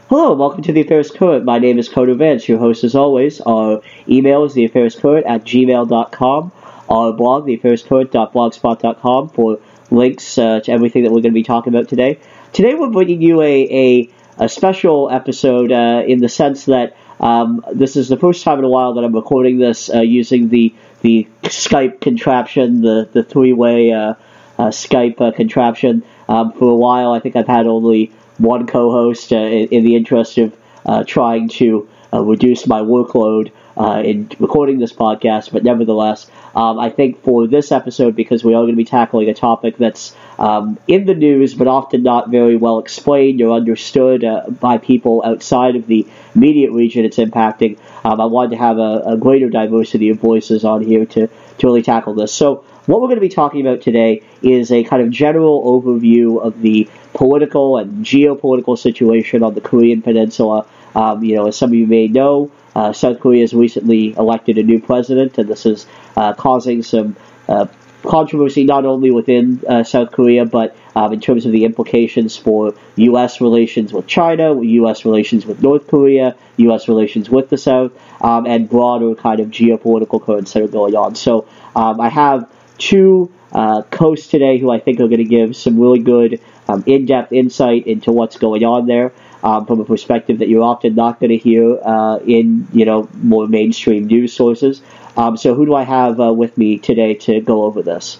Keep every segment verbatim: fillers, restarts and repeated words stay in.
Hello, and welcome to The Affairs Current. My name is Coder Vance, your host as always. Our email is theaffairscurrent at gmail dot com. Our blog, the affairs current dot blogspot dot com, for links uh, to everything that we're going to be talking about today. Today we're bringing you a, a, a special episode uh, in the sense that um, this is the first time in a while that I'm recording this uh, using the the Skype contraption, the, the three-way uh, uh, Skype uh, contraption. Um, for a while, I think I've had only one co-host uh, in, in the interest of uh, trying to uh, reduce my workload uh, in recording this podcast, but nevertheless, um, I think for this episode, because we are going to be tackling a topic that's um, in the news, but often not very well explained or understood uh, by people outside of the immediate region it's impacting, um, I wanted to have a, a greater diversity of voices on here to, to really tackle this. So what we're going to be talking about today is a kind of general overview of the political and geopolitical situation on the Korean Peninsula. Um, you know, as some of you may know, uh, South Korea has recently elected a new president, and this is uh, causing some uh, controversy not only within uh, South Korea, but um, in terms of the implications for U S relations with China, U S relations with North Korea, U S relations with the South, um, and broader kind of geopolitical currents that are going on. So um, I have two uh, hosts today who I think are going to give some really good um, in-depth insight into what's going on there um, from a perspective that you're often not going to hear uh, in, you know, more mainstream news sources. Um, so who do I have uh, with me today to go over this?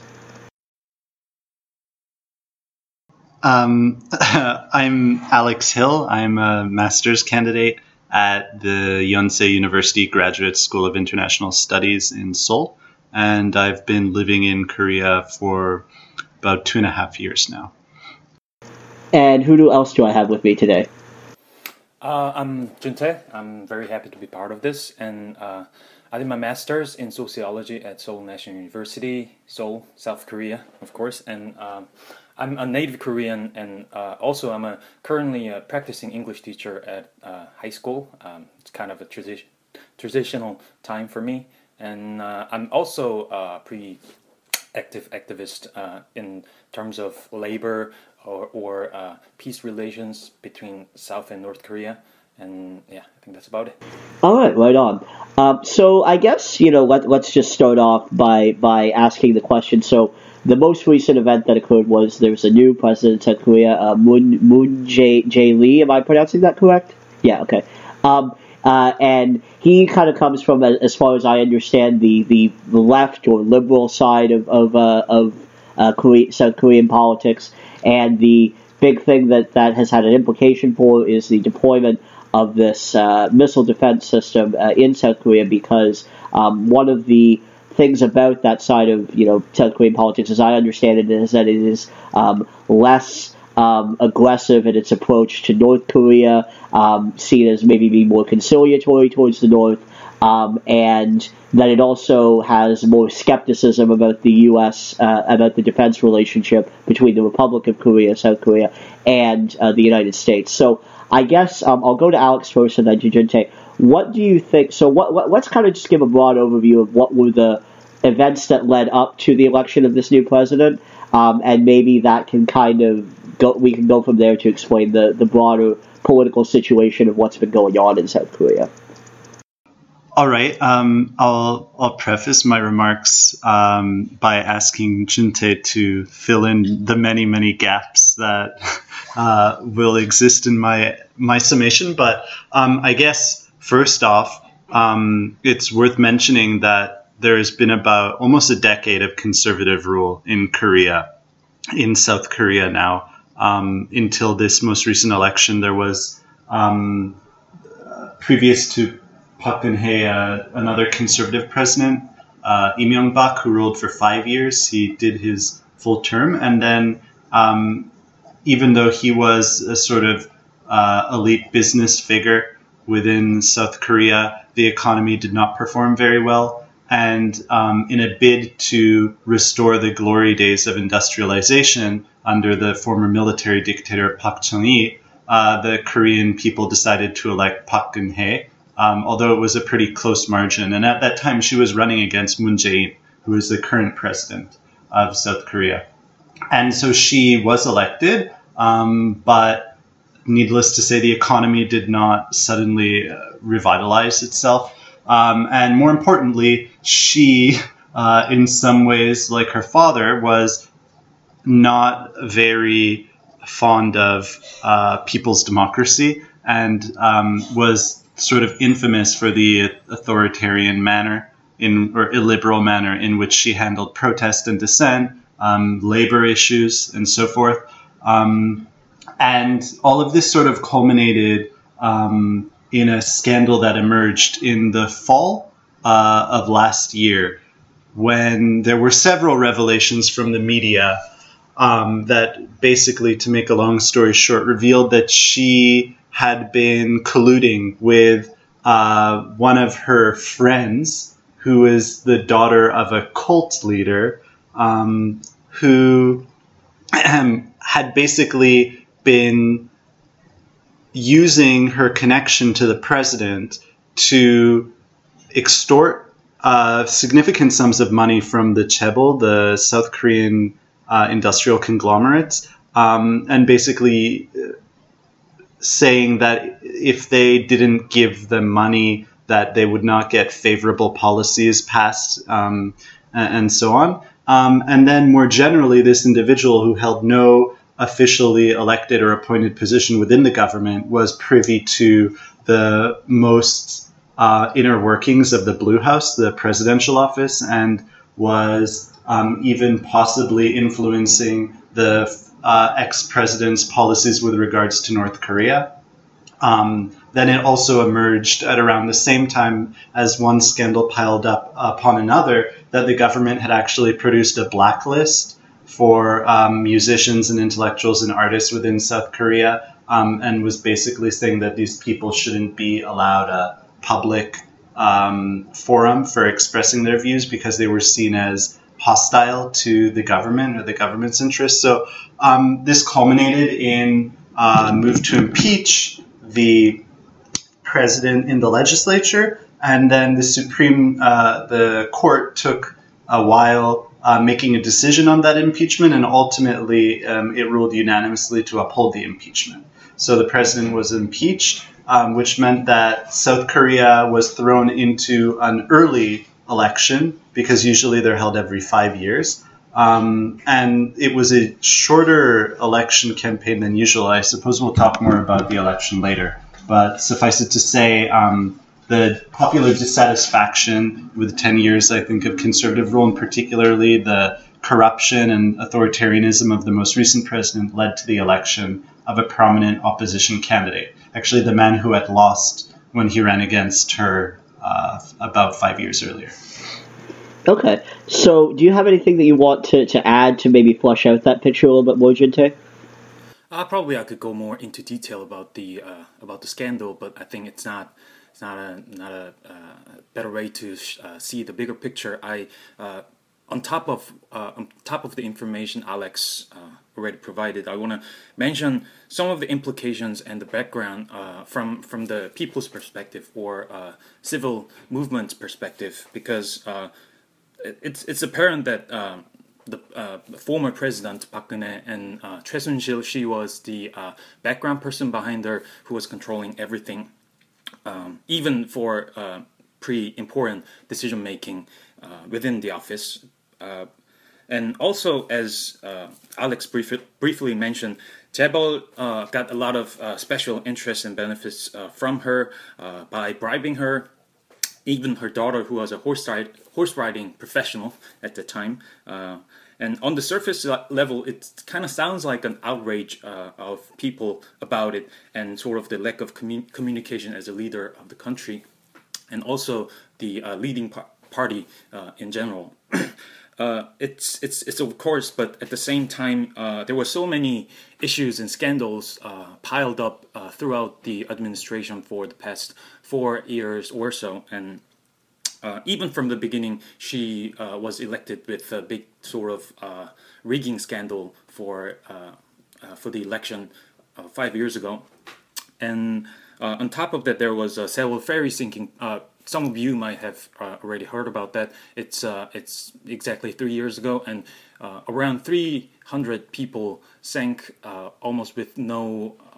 Um, I'm Alex Hill. I'm a master's candidate at the Yonsei University Graduate School of International Studies in Seoul. And I've been living in Korea for about two and a half years now. And who do, else do I have with me today? Uh, I'm Juntae. I'm very happy to be part of this. And uh, I did my master's in sociology at Seoul National University, Seoul, South Korea, of course. And um, I'm a native Korean, and uh, also I'm a currently a practicing English teacher at uh, high school. Um, it's kind of a transition, transitional time for me. And uh, I'm also a pretty active activist uh, in terms of labor or, or uh, peace relations between South and North Korea. And yeah, I think that's about it. All right, right on. Um, so I guess, you know, let, let's just start off by, by asking the question. So the most recent event that occurred was there was a new president of South Korea, uh, Moon, Moon Jae, Jae Lee. Am I pronouncing that correct? Yeah, okay. Um, Uh, and he kind of comes from, as far as I understand, the, the, the left or liberal side of of, uh, of uh, Korea, South Korean politics. And the big thing that that has had an implication for is the deployment of this uh, missile defense system uh, in South Korea, because um, one of the things about that side of, you know, South Korean politics, as I understand it, is that it is um, less Um, aggressive in its approach to North Korea, um, seen as maybe being more conciliatory towards the North, um, and that it also has more skepticism about the U S, uh, about the defense relationship between the Republic of Korea, South Korea, and uh, the United States. So I guess um, I'll go to Alex first and then to Juntae. What do you think? So what, what, let's kind of just give a broad overview of what were the events that led up to the election of this new president, um, and maybe that can kind of Go, we can go from there to explain the, the broader political situation of what's been going on in South Korea. All right. Um, I'll I'll preface my remarks um, by asking Juntae to fill in the many many gaps that uh, will exist in my my summation. But um, I guess first off, um, it's worth mentioning that there has been about almost a decade of conservative rule in Korea, in South Korea now. Um, until this most recent election, there was, um, uh, previous to Park Geun-hye, uh, another conservative president, uh, Lee Myung-bak, who ruled for five years. He did his full term. And then um, even though he was a sort of uh, elite business figure within South Korea, the economy did not perform very well. And um, in a bid to restore the glory days of industrialization under the former military dictator Park Chung-hee, uh, the Korean people decided to elect Park Geun-hye, um, although it was a pretty close margin. And at that time, she was running against Moon Jae-in, who is the current president of South Korea. And so she was elected, um, but needless to say, the economy did not suddenly uh, revitalize itself. Um, and more importantly, she, uh, in some ways, like her father, was not very fond of uh, people's democracy, and um, was sort of infamous for the authoritarian manner in or illiberal manner in which she handled protest and dissent, um, labor issues, and so forth. Um, and all of this sort of culminated um, in a scandal that emerged in the fall uh, of last year, when there were several revelations from the media um, that basically, to make a long story short, revealed that she had been colluding with uh, one of her friends, who is the daughter of a cult leader, um, who um, had basically been using her connection to the president to extort uh, significant sums of money from the Chaebol, the South Korean uh, industrial conglomerates, um, and basically saying that if they didn't give them money, that they would not get favorable policies passed, um, and so on. Um, and then more generally, this individual, who held no officially elected or appointed position within the government, was privy to the most uh, inner workings of the Blue House, the presidential office, and was um, even possibly influencing the uh, ex-president's policies with regards to North Korea. Um, then it also emerged at around the same time as one scandal piled up upon another, that the government had actually produced a blacklist for um, musicians and intellectuals and artists within South Korea, um, and was basically saying that these people shouldn't be allowed a public um, forum for expressing their views because they were seen as hostile to the government or the government's interests. So um, this culminated in a move to impeach the president in the legislature, and then the Supreme, uh, the court took a while uh, making a decision on that impeachment, and ultimately um, it ruled unanimously to uphold the impeachment. So the president was impeached, um, which meant that South Korea was thrown into an early election, because usually they're held every five years. Um, and it was a shorter election campaign than usual. I suppose we'll talk more about the election later. But suffice it to say, um, the popular dissatisfaction with ten years, I think, of conservative rule, and particularly the corruption and authoritarianism of the most recent president, led to the election of a prominent opposition candidate. Actually, the man who had lost when he ran against her uh, about five years earlier. Okay, so do you have anything that you want to, to add to maybe flesh out that picture a little bit more, Jinte? Uh, probably I could go more into detail about the uh, about the scandal, but I think it's not it's not a not a uh, better way to uh, see the bigger picture. I uh, on top of uh, on top of the information Alex uh, already provided, I want to mention some of the implications and the background uh, from from the people's perspective, or uh, civil movement's perspective, because uh, it's it's apparent that um, the uh, former president Park Geun-hye and uh, Choi Soon-sil, she was the uh, background person behind her, who was controlling everything, um, even for uh, pretty important decision making uh, within the office. Uh, and also, as uh, Alex brief, briefly mentioned, Chaebol uh, got a lot of uh, special interests and benefits uh, from her uh, by bribing her. Even her daughter, who was a horse, ride, horse riding professional at the time. Uh, and on the surface level, it kind of sounds like an outrage uh, of people about it, and sort of the lack of commun- communication as a leader of the country, and also the uh, leading par- party uh, in general. Uh, it's it's it's of course, but at the same time, uh, there were so many issues and scandals uh, piled up uh, throughout the administration for the past four years or so, and uh, even from the beginning, she uh, was elected with a big sort of uh, rigging scandal for uh, uh, for the election uh, five years ago, and uh, on top of that, there was uh, Sewol ferry sinking. Uh, Some of you might have uh, already heard about that. It's uh, it's exactly three years ago, and uh, around three hundred people sank, uh, almost with no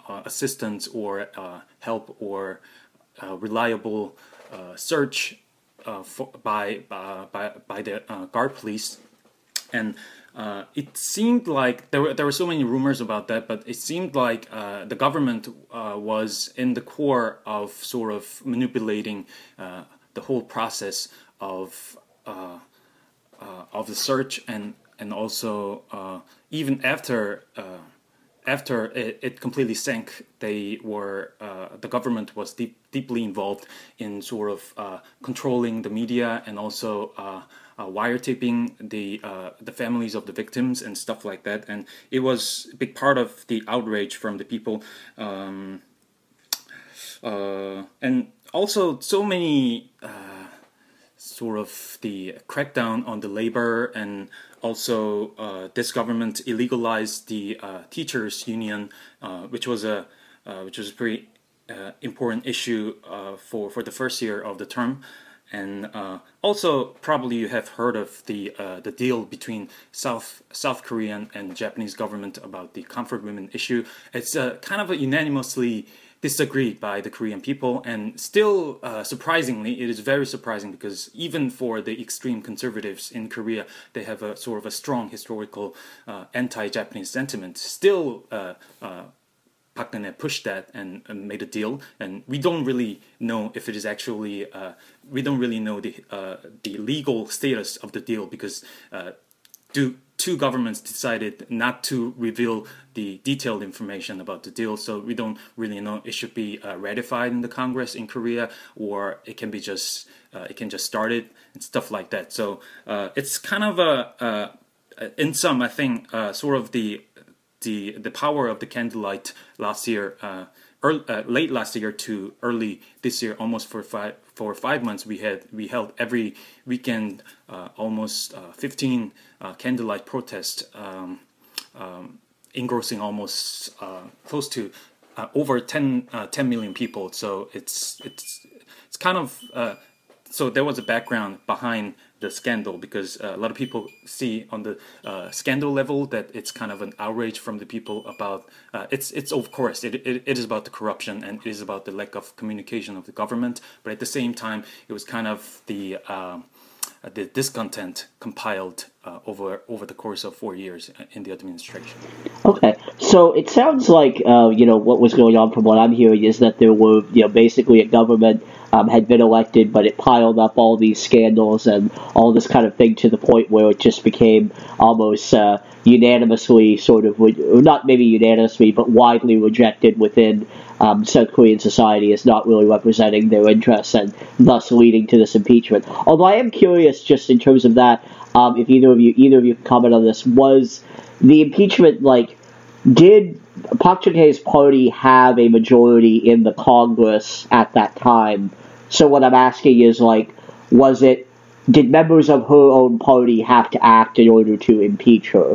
uh, assistance or uh, help or uh, reliable uh, search uh, for, by, uh, by by the uh, guard police, and uh, it seemed like there were there were so many rumors about that, but it seemed like uh, the government uh, was in the core of sort of manipulating uh, the whole process of uh, uh, of the search, and and also uh, even after. Uh, After it, it completely sank, they were uh, the government was deep, deeply involved in sort of uh, controlling the media and also uh, uh, wiretapping the uh, the families of the victims and stuff like that. And it was a big part of the outrage from the people, um, uh, and also so many. Uh, sort of the crackdown on the labor, and also uh, this government illegalized the uh, teachers union, uh, which was a uh, which was a pretty uh, important issue uh, for for the first year of the term. And uh, also probably you have heard of the uh, the deal between South South Korean and Japanese government about the comfort women issue. It's uh, kind of a unanimously disagreed by the Korean people, and still uh, surprisingly, it is very surprising, because even for the extreme conservatives in Korea, they have a sort of a strong historical uh, anti-Japanese sentiment. Still, uh, uh, Park Geun-hye pushed that and, and made a deal, and we don't really know if it is actually uh, we don't really know the uh, the legal status of the deal, because uh, do. Two governments decided not to reveal the detailed information about the deal, so we don't really know it should be uh, ratified in the Congress in Korea, or it can be just uh, it can just start it and stuff like that. So uh, it's kind of a, uh, in some, I think, uh, sort of the the the power of the candlelight last year. Uh, Early, uh, late last year to early this year, almost for five for five months, we had we held every weekend uh, almost uh, fifteen uh, candlelight protests, um, um, engrossing almost uh, close to uh, over ten, uh, ten million people. So it's it's it's kind of uh, so there was a background behind the scandal, because uh, a lot of people see on the uh, scandal level that it's kind of an outrage from the people about uh, it's it's of course it, it it is about the corruption, and it is about the lack of communication of the government, but at the same time it was kind of the uh, the discontent compiled uh, over over the course of four years in the administration. Okay, so it sounds like uh, you know what was going on, from what I'm hearing, is that there were you know basically a government um, had been elected, but it piled up all these scandals and all this kind of thing to the point where it just became almost uh, unanimously sort of, not maybe unanimously, but widely rejected within um, South Korean society as not really representing their interests, and thus leading to this impeachment. Although I am curious, just in terms of that, um, if either of you either of you can comment on this, was the impeachment like did Park Geun-hye's party have a majority in the Congress at that time? So what I'm asking is, like, was it, did members of her own party have to act in order to impeach her?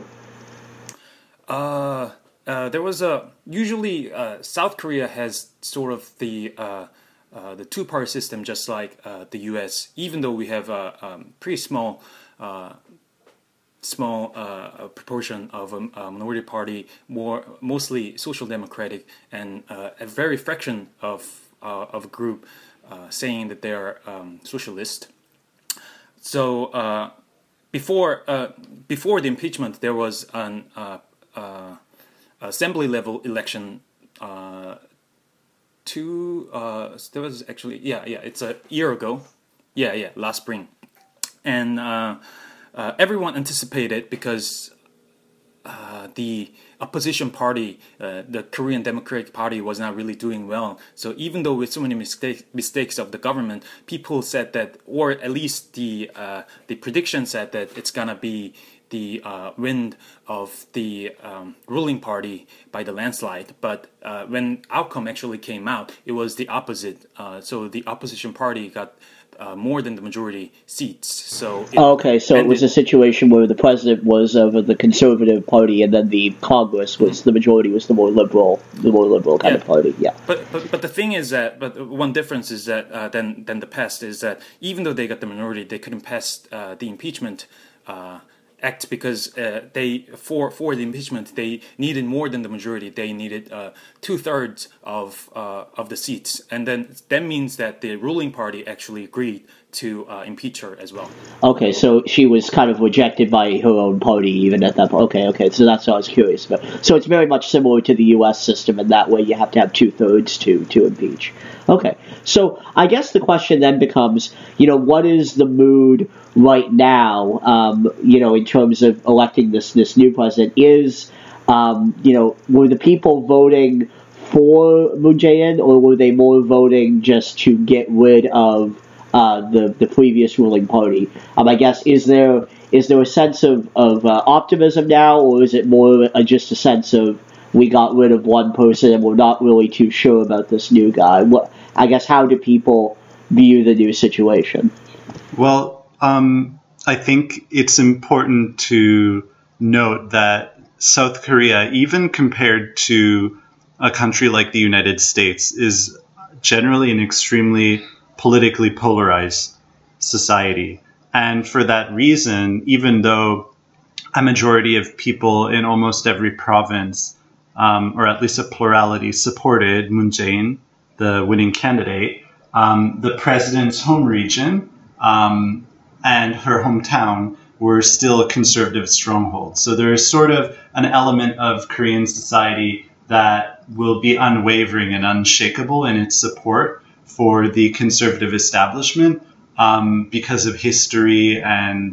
Uh, uh there was a, usually uh, South Korea has sort of the uh, uh, the two-party system, just like uh, the U S, even though we have a um, pretty small uh, small uh, proportion of a, a minority party, more mostly social democratic, and uh, a very fraction of uh, of a group uh, saying that they are um, socialist. So uh, before uh, before the impeachment, there was an uh, uh, assembly level election. Uh, two uh, there was actually yeah yeah it's a year ago, yeah yeah last spring, and. Uh, Uh, everyone anticipated, because uh, the opposition party, uh, the Korean Democratic Party, was not really doing well. So even though with so many mistake, mistakes of the government, people said that, or at least the uh, the prediction said that it's gonna be the uh, win of the um, ruling party by the landslide. But uh, when outcome actually came out, it was the opposite. Uh, so the opposition party got Uh, more than the majority seats. So it okay, so ended. It was a situation where the president was of the conservative party, and then the Congress was the majority was the more liberal, the more liberal kind yeah. of party. Yeah. But but but the thing is that but one difference is that uh, than than the past is that even though they got the minority, they couldn't pass uh, the impeachment uh, act because uh, they for for the impeachment they needed more than the majority. They needed uh, two thirds of uh, of the seats, and then that means that the ruling party actually agreed to uh, impeach her as well. Okay, so she was kind of rejected by her own party even at that point. Okay, okay, so that's what I was curious about. So it's very much similar to the U S system in that way. You have to have two-thirds to, to impeach. Okay, so I guess the question then becomes, you know, what is the mood right now, um, you know, in terms of electing this, this new president? Is, um, you know, were the people voting for Moon Jae-in, or were they more voting just to get rid of Uh, the the previous ruling party? Um, I guess is there is there a sense of of uh, optimism now, or is it more uh, just a sense of we got rid of one person and we're not really too sure about this new guy? What I guess how do people view the new situation? Well, um, I think it's important to note that South Korea, even compared to a country like the United States, is generally an extremely politically polarized society. And for that reason, even though a majority of people in almost every province, um, or at least a plurality, supported Moon Jae-in, the winning candidate, um, the president's home region um, and her hometown were still a conservative stronghold. So there is sort of an element of Korean society that will be unwavering and unshakable in its support for the conservative establishment um, because of history and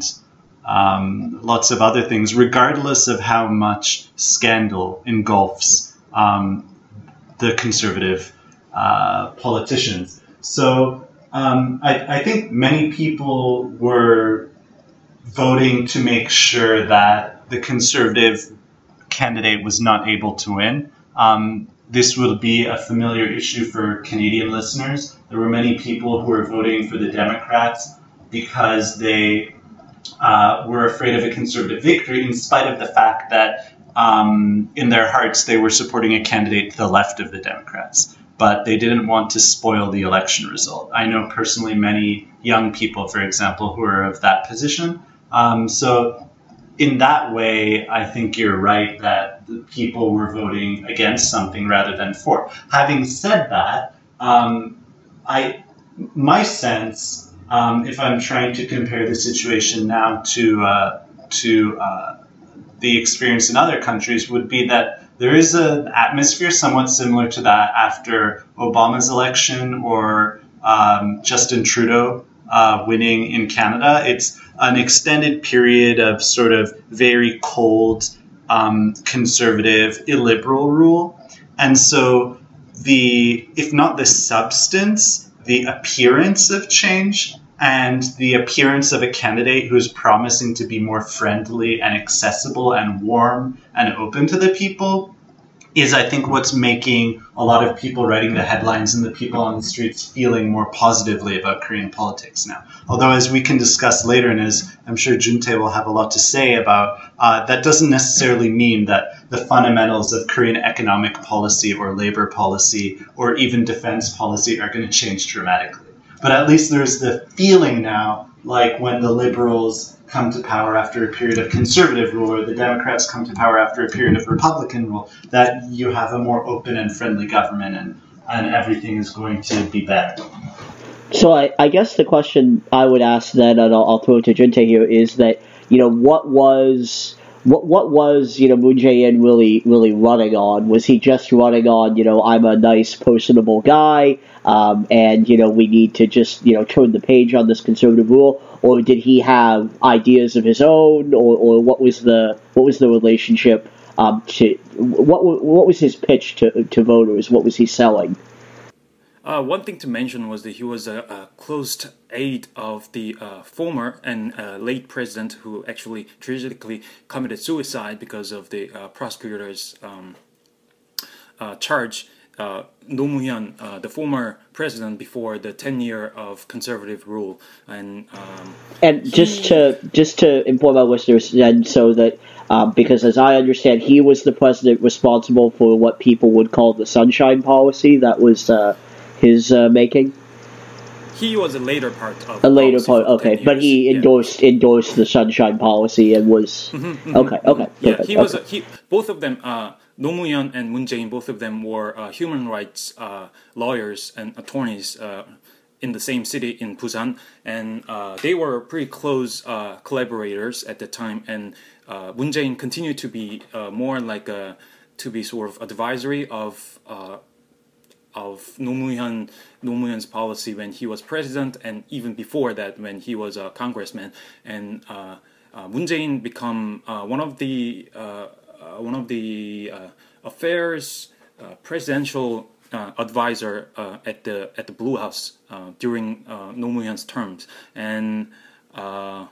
um, lots of other things, regardless of how much scandal engulfs um, the conservative uh, politicians. So um, I, I think many people were voting to make sure that the conservative candidate was not able to win. Um, This will be a familiar issue for Canadian listeners. There were many people who were voting for the Democrats because they uh, were afraid of a conservative victory, in spite of the fact that um, in their hearts they were supporting a candidate to the left of the Democrats. But they didn't want to spoil the election result. I know personally many young people, for example, who are of that position. Um, so in that way, I think you're right that the people were voting against something rather than for. Having said that, um, I my sense, um, if I'm trying to compare the situation now to uh, to uh, the experience in other countries, would be that there is an atmosphere somewhat similar to that after Obama's election or um, Justin Trudeau uh, winning in Canada. It's an extended period of sort of very cold, um, conservative, illiberal rule. And so the, if not the substance, the appearance of change and the appearance of a candidate who's promising to be more friendly and accessible and warm and open to the people is, I think, what's making a lot of people writing the headlines and the people on the streets feeling more positively about Korean politics now. Although, as we can discuss later, and as I'm sure Juntae will have a lot to say about, uh, that doesn't necessarily mean that the fundamentals of Korean economic policy or labor policy or even defense policy are going to change dramatically. But at least there's the feeling now, like when the liberals come to power after a period of conservative rule, or the Democrats come to power after a period of Republican rule, that you have a more open and friendly government and, and everything is going to be better. So I, I guess the question I would ask then, and I'll, I'll throw it to Juntae here, is that, you know, what was what what was, you know, Moon Jae-in really really running on? Was he just running on, you know, I'm a nice, personable guy, um, and, you know, we need to just, you know, turn the page on this conservative rule? Or did he have ideas of his own, or, or what was the what was the relationship um, to what what was his pitch to to voters? What was he selling? Uh, one thing to mention was that he was a, a close aide of the uh, former and uh, late president who actually tragically committed suicide because of the uh, prosecutor's um, uh, charge. Uh, Roh Moo-hyun, uh, the former president before the ten year of conservative rule, and um, and just he, to just to inform our listeners, and so that um, because as I understand, he was the president responsible for what people would call the Sunshine Policy. That was uh, his uh, making. he was a later part of a later policy part. for Okay, ten but years. he Yeah. endorsed endorsed the Sunshine Policy and was Mm-hmm, mm-hmm, okay. mm-hmm. Okay, Yeah, perfect, he was. okay. A, he both of them, uh, Roh Moo-hyun and Moon Jae-in, both of them were uh, human rights uh, lawyers and attorneys uh, in the same city in Busan, and uh, they were pretty close uh, collaborators at the time. And uh, Moon Jae-in continued to be uh, more like a to be sort of advisory of. Uh, of Roh Moo-hyun, Roh Moo-hyun's policy when he was president, and even before that when he was a congressman. And uh, uh, Moon Jae-in become uh, one of the uh, uh, one of the uh, affairs uh, presidential uh, advisor uh, at the at the Blue House uh, during uh, Roh Moo-hyun's terms. And uh,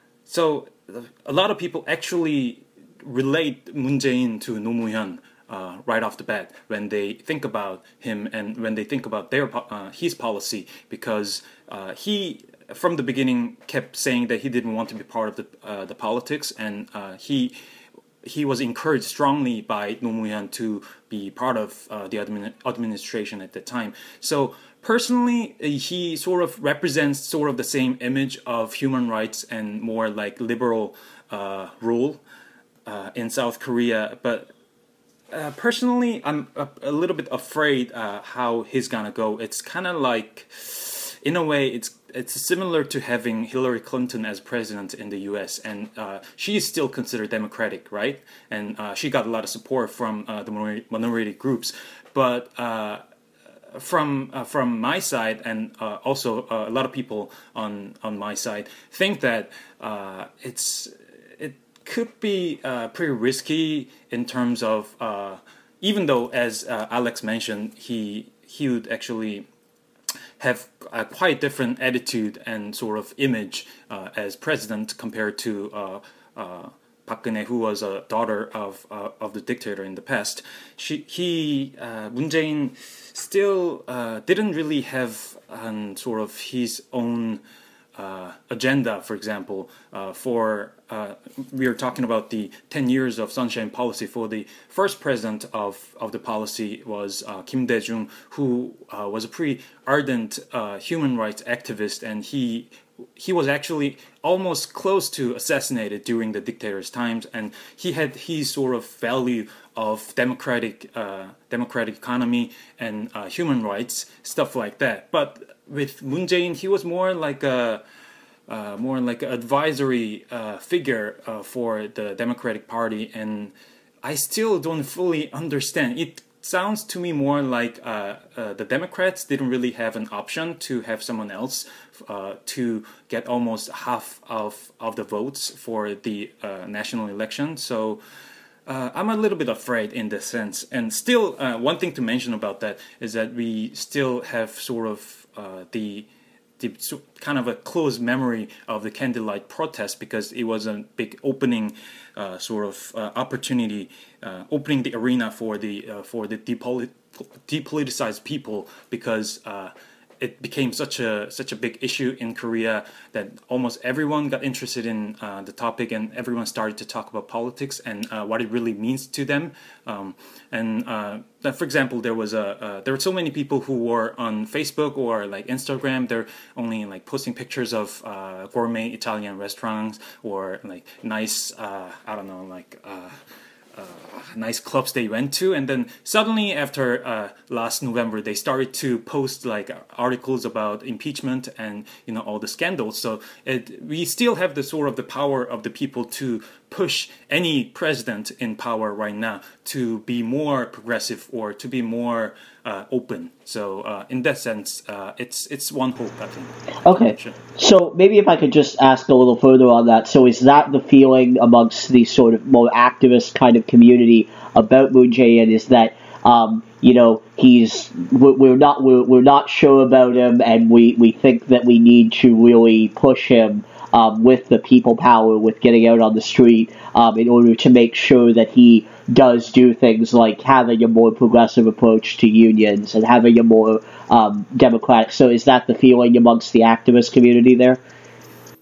so a lot of people actually relate Moon Jae-in to Roh Moo-hyun. Uh, right off the bat, when they think about him and when they think about their uh, his policy, because uh, he from the beginning kept saying that he didn't want to be part of the uh, the politics, and uh, he he was encouraged strongly by Roh Moo-hyun to be part of uh, the admin- administration at the time. So personally, he sort of represents sort of the same image of human rights and more like liberal uh, rule uh, in South Korea, but. Uh, personally, I'm a, a little bit afraid uh, how he's gonna go. It's kind of like, in a way, it's it's similar to having Hillary Clinton as president in the U S, and uh, she is still considered Democratic, right? And uh, she got a lot of support from uh, the minority, minority groups. But uh, from uh, from my side, and uh, also uh, a lot of people on on my side think that uh, it's. could be uh, pretty risky in terms of uh, even though, as uh, Alex mentioned, he he would actually have a quite different attitude and sort of image uh, as president compared to uh, uh, Park Geun-hye, who was a daughter of uh, of the dictator in the past. She he uh, Moon Jae-in still uh, didn't really have um, sort of his own. Uh, agenda, for example, uh, for uh, we are talking about the ten years of Sunshine Policy. For the first president of, of the policy was uh, Kim Dae-jung, who uh, was a pretty ardent uh, human rights activist, and he he was actually almost close to assassinated during the dictator's times, and he had his sort of value of democratic uh, democratic economy and uh, human rights, stuff like that. But with Moon Jae-in, he was more like a uh, more like an advisory uh, figure uh, for the Democratic Party, and I still don't fully understand. It sounds to me more like uh, uh, the Democrats didn't really have an option to have someone else uh, to get almost half of of the votes for the uh, national election. So. Uh, I'm a little bit afraid in this sense. And still, uh, one thing to mention about that is that we still have sort of uh, the, the so, kind of a close memory of the candlelight protest, because it was a big opening uh, sort of uh, opportunity, uh, opening the arena for the uh, for the depoli- depoliticized people, because uh, it became such a such a big issue in Korea that almost everyone got interested in uh, the topic, and everyone started to talk about politics and uh, what it really means to them. Um, and uh, for example, there was a uh, there were so many people who were on Facebook or like Instagram. They're only like posting pictures of uh, gourmet Italian restaurants or like nice uh, I don't know like. Uh, Uh, nice clubs they went to, and then suddenly after uh, last November they started to post like articles about impeachment and you know all the scandals. So it, we still have the sort of the power of the people to push any president in power right now to be more progressive or to be more uh, open. So uh, in that sense, uh, it's it's one hope, I think. Okay, so maybe if I could just ask a little further on that. So is that the feeling amongst the sort of more activist kind of community about Moon Jae-in, is that um, you know he's we're not we're, we're not sure about him, and we, we think that we need to really push him um, with the people power, with getting out on the street um, in order to make sure that he does do things like having a more progressive approach to unions and having a more um, democratic. So is that the feeling amongst the activist community there?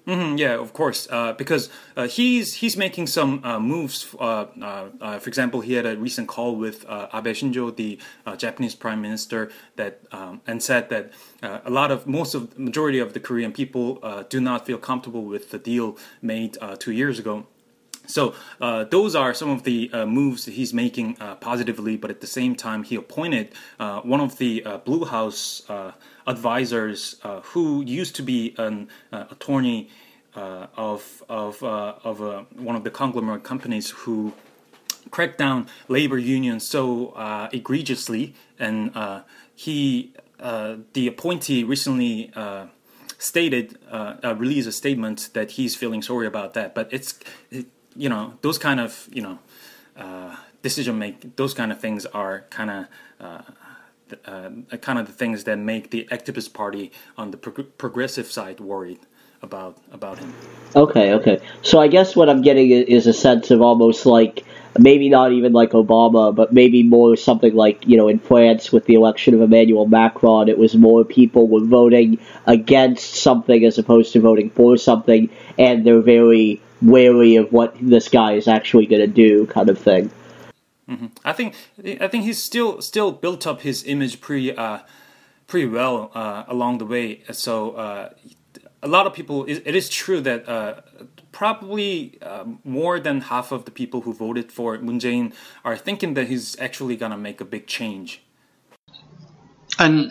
Mm-hmm, yeah, of course, uh, because uh, he's he's making some uh, moves. Uh, uh, uh, for example, he had a recent call with uh, Abe Shinzo, the uh, Japanese Prime Minister, that um, and said that uh, a lot of most of the majority of the Korean people uh, do not feel comfortable with the deal made uh, two years ago. So uh, those are some of the uh, moves that he's making uh, positively, but at the same time, he appointed uh, one of the uh, Blue House uh, advisors uh, who used to be an uh, attorney uh, of of uh, of uh, one of the conglomerate companies who cracked down labor unions so uh, egregiously, and uh, he uh, the appointee recently. Uh, stated uh, uh, released a statement that he's feeling sorry about that, but it's it, you know, those kind of, you know, uh, decision make, those kind of things are kind of, uh, uh, kind of the things that make the activist party on the prog- progressive side worried about about him. Okay, okay. So I guess what I'm getting i- is a sense of almost like maybe not even like Obama, but maybe more something like, you know, in France with the election of Emmanuel Macron, it was more people were voting against something as opposed to voting for something, and they're very wary of what this guy is actually going to do, kind of thing. Mm-hmm. I think I think he's still still built up his image pretty uh, pretty well uh, along the way. So uh, a lot of people, it, it is true that uh, probably uh, more than half of the people who voted for Moon Jae-in are thinking that he's actually gonna make a big change. And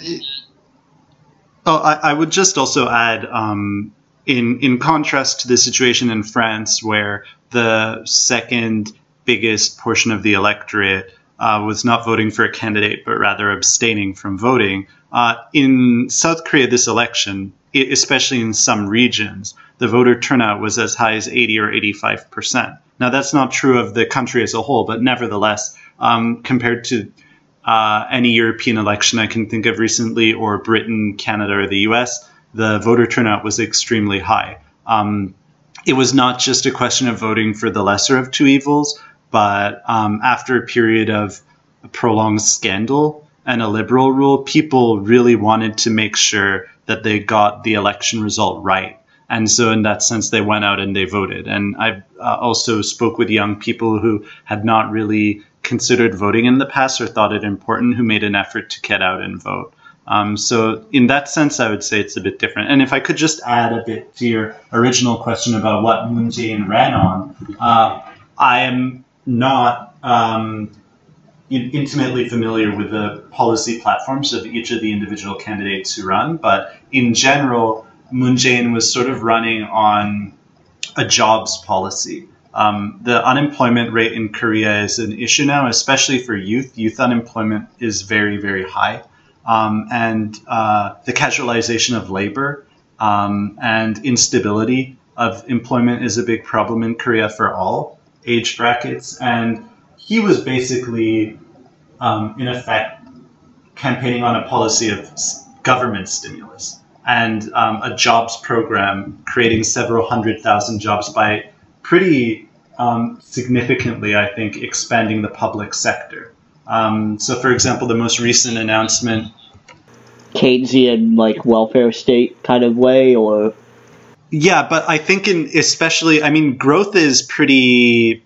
oh, I, I would just also add, um, in in contrast to the situation in France, where the second biggest portion of the electorate uh, was not voting for a candidate, but rather abstaining from voting. Uh, in South Korea, this election, especially in some regions, the voter turnout was as high as eighty or eighty-five percent. Now, that's not true of the country as a whole, but nevertheless, um, compared to uh, any European election I can think of recently, or Britain, Canada, or the U S, the voter turnout was extremely high. Um, it was not just a question of voting for the lesser of two evils, but um, after a period of a prolonged scandal and a liberal rule, people really wanted to make sure that they got the election result right. And so in that sense, they went out and they voted. And I uh, also spoke with young people who had not really considered voting in the past or thought it important, who made an effort to get out and vote. Um, so in that sense, I would say it's a bit different. And if I could just add a bit to your original question about what Moon Jae-in ran on, uh, I am not um, in- intimately familiar with the policy platforms of each of the individual candidates who run, but in general, Moon Jae-in was sort of running on a jobs policy. Um, the unemployment rate in Korea is an issue now, especially for youth. Youth unemployment is very, very high. Um, and uh, the casualization of labor um, and instability of employment is a big problem in Korea for all age brackets. And he was basically, um, in effect, campaigning on a policy of government stimulus and um, a jobs program, creating several hundred thousand jobs by pretty um, significantly, I think, expanding the public sector. Um, so, for example, the most recent announcement, Keynesian, like, welfare state kind of way, or? Yeah, but I think in especially, I mean, growth is pretty,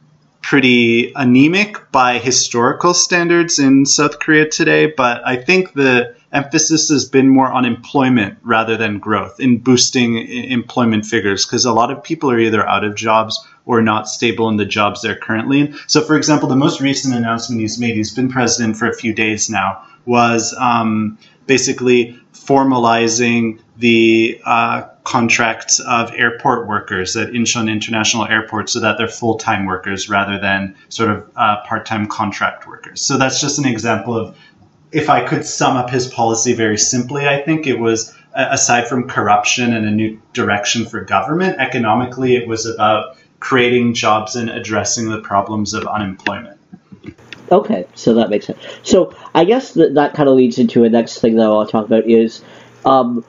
pretty anemic by historical standards in South Korea today, but I think the emphasis has been more on employment rather than growth, in boosting employment figures, because a lot of people are either out of jobs or not stable in the jobs they're currently in. So, for example, the most recent announcement he's made, he's been president for a few days now, was um, basically formalizing the uh, contracts of airport workers at Incheon International Airport so that they're full-time workers rather than sort of uh, part-time contract workers. So that's just an example of, if I could sum up his policy very simply, I think it was, aside from corruption and a new direction for government, economically it was about creating jobs and addressing the problems of unemployment. Okay, so that makes sense. So I guess that, that kind of leads into a next thing that I'll talk about is, um,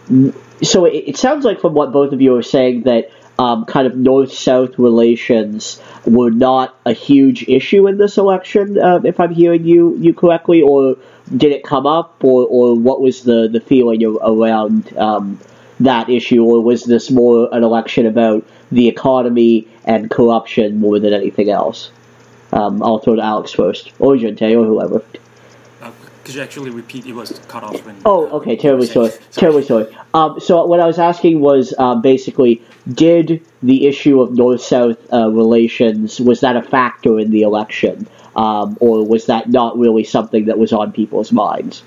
so it, it sounds like from what both of you are saying that um, kind of North-South relations were not a huge issue in this election, uh, if I'm hearing you, you correctly, or did it come up, or, or what was the, the feeling around um, that issue, or was this more an election about the economy and corruption more than anything else? Um, I'll throw to Alex first, or Juntae, or whoever. Uh, could you actually repeat? It was cut off when. Oh, uh, okay. Terribly sorry. sorry. Terribly sorry. Um, so what I was asking was um, basically, did the issue of North-South uh, relations, was that a factor in the election, um, or was that not really something that was on people's minds?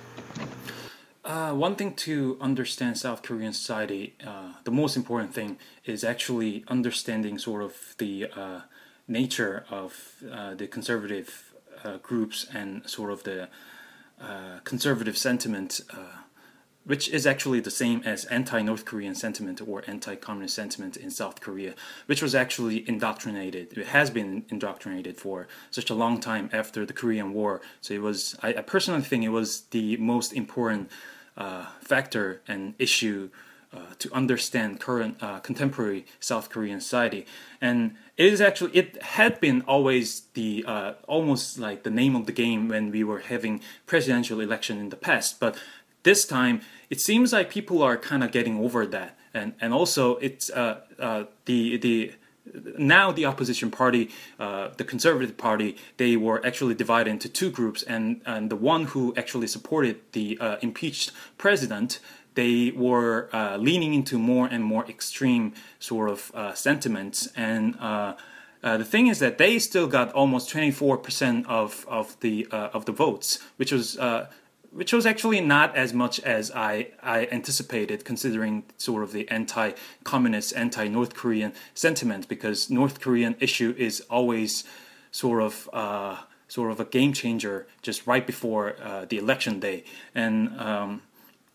Uh, one thing to understand South Korean society, uh, the most important thing is actually understanding sort of the uh, nature of uh, the conservative uh, groups and sort of the uh, conservative sentiment, uh, which is actually the same as anti-North Korean sentiment or anti-communist sentiment in South Korea, which was actually indoctrinated. It has been indoctrinated for such a long time after the Korean War. So it was, I, I personally think it was the most important uh, factor and issue uh, to understand current uh, contemporary South Korean society. And it is actually, it had been always the, uh, almost like the name of the game when we were having presidential election in the past. But this time, it seems like people are kind of getting over that, and and also it's uh, uh, the the now the opposition party, uh, the Conservative Party, they were actually divided into two groups, and and the one who actually supported the uh, impeached president, they were uh, leaning into more and more extreme sort of uh, sentiments, and uh, uh, the thing is that they still got almost twenty-four percent of of the uh, of the votes, which was. Uh, Which was actually not as much as I, I anticipated, considering sort of the anti-communist, anti-North Korean sentiment, because North Korean issue is always sort of uh, sort of a game changer just right before uh, the election day, and um,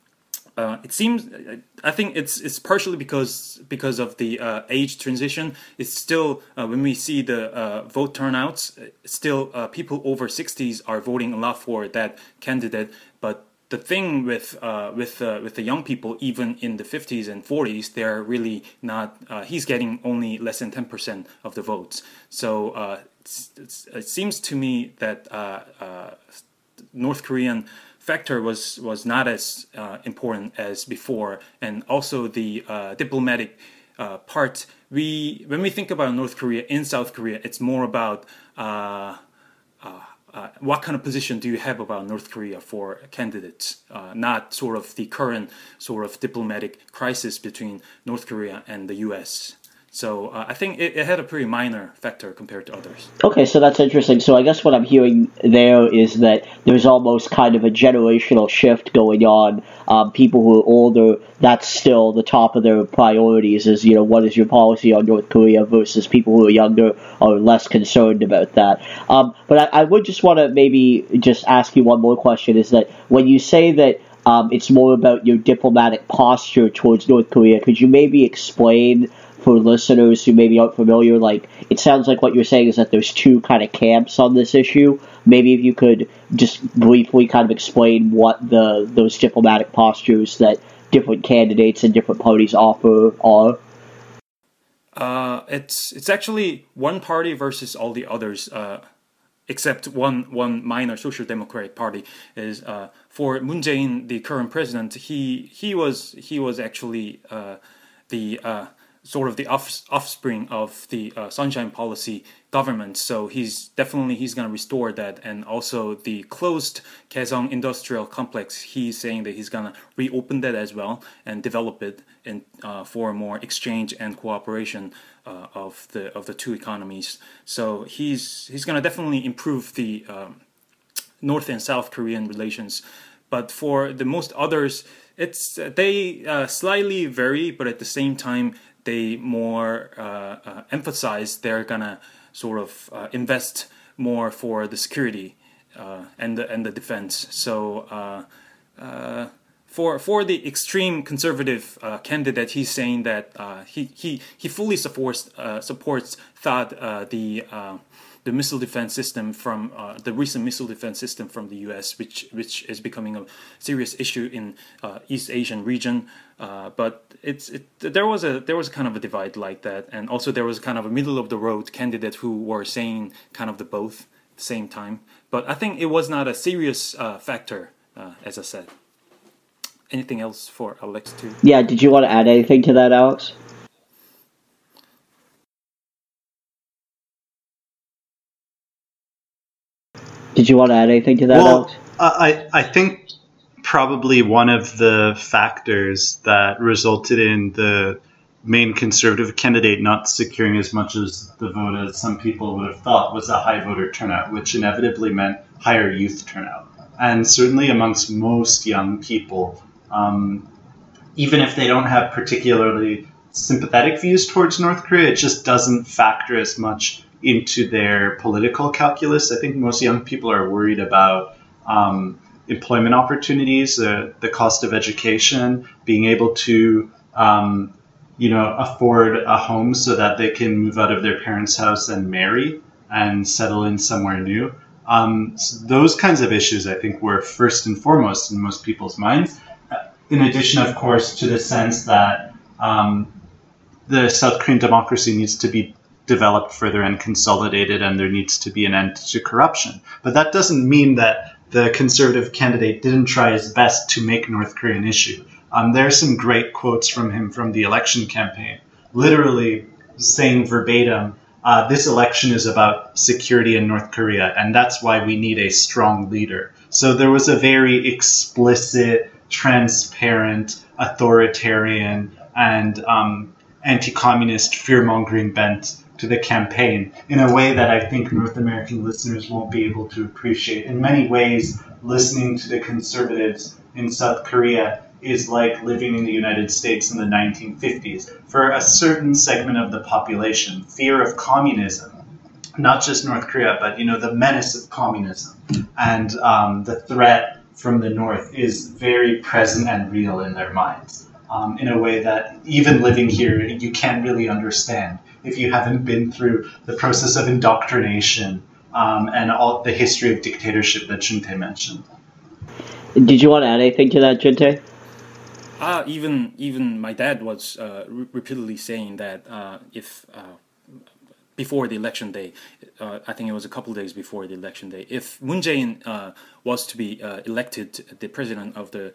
uh, it seems I think it's it's partially because because of the uh, age transition. It's still uh, when we see the uh, vote turnouts, still uh, people over sixties are voting a lot for that candidate. But the thing with uh, with uh, with the young people, even in the fifties and forties, they're really not. Uh, he's getting only less than ten percent of the votes. So uh, it's, it's, it seems to me that uh, uh, North Korean factor was was not as uh, important as before, and also the uh, diplomatic uh, part. We when we think about North Korea in South Korea, it's more about uh, uh, uh, what kind of position do you have about North Korea for candidates, uh, not sort of the current sort of diplomatic crisis between North Korea and the U S. So uh, I think it, it had a pretty minor factor compared to others. Okay, so that's interesting. So I guess what I'm hearing there is that there's almost kind of a generational shift going on. Um, people who are older, that's still the top of their priorities is, you know, what is your policy on North Korea versus people who are younger are less concerned about that. Um, but I, I would just want to maybe just ask you one more question, is that when you say that um, it's more about your diplomatic posture towards North Korea, could you maybe explain for listeners who maybe aren't familiar, like, it sounds like what you're saying is that there's two kind of camps on this issue. Maybe if you could just briefly kind of explain what the those diplomatic postures that different candidates and different parties offer are. Uh, it's it's actually one party versus all the others, uh, except one one minor social democratic party. Is uh, for Moon Jae-in, the current president. He he was he was actually uh, the uh, sort of the off, offspring of the uh, Sunshine Policy government. So he's definitely, he's going to restore that. And also the closed Kaesong industrial complex, he's saying that he's going to reopen that as well and develop it in, uh, for more exchange and cooperation uh, of the of the two economies. So he's he's going to definitely improve the um, North and South Korean relations. But for the most others, it's they uh, slightly vary, but at the same time, they more uh, uh, emphasize they're gonna sort of uh, invest more for the security uh, and the and the defense. So uh, uh, for for the extreme conservative uh, candidate, he's saying that uh, he he he fully supports uh, supports THAAD, uh, the uh, the missile defense system from uh, the recent missile defense system from the U S, which which is becoming a serious issue in uh, East Asian region. Uh, but it's it there was a there was a kind of a divide like that, and also there was kind of a middle of the road candidate who were saying kind of the both at the same time. But I think it was not a serious uh, factor, uh, as I said. anything else for Alex to? Yeah, did you want to add anything to that, Alex? Did you want to add anything to that, well, Alex? I, I think probably one of the factors that resulted in the main conservative candidate not securing as much as the vote as some people would have thought was a high voter turnout, which inevitably meant higher youth turnout. And certainly amongst most young people, um, even if they don't have particularly sympathetic views towards North Korea, it just doesn't factor as much into their political calculus. I think most young people are worried about um, employment opportunities, uh, the cost of education, being able to um, you know, afford a home so that they can move out of their parents' house and marry and settle in somewhere new. Um, so those kinds of issues, I think, were first and foremost in most people's minds. In addition, of course, to the sense that um, the South Korean democracy needs to be developed further and consolidated, and there needs to be an end to corruption. But that doesn't mean that the conservative candidate didn't try his best to make North Korea an issue. Um, there are some great quotes from him from the election campaign, literally saying verbatim, uh, this election is about security in North Korea, and that's why we need a strong leader. So there was a very explicit, transparent, authoritarian, and um, anti-communist fear-mongering bent to the campaign in a way that I think North American listeners won't be able to appreciate. In many ways, listening to the conservatives in South Korea is like living in the United States in the nineteen fifties. For a certain segment of the population, fear of communism, not just North Korea, but you know the menace of communism and um, the threat from the North is very present and real in their minds um, in a way that even living here you can't really understand if you haven't been through the process of indoctrination um, and all the history of dictatorship that Juntae mentioned. Did you want to add anything to that, Juntae? Uh, even even my dad was uh, re- repeatedly saying that uh, if uh, before the election day, uh, I think it was a couple of days before the election day, if Moon Jae-in uh, was to be uh, elected the president of the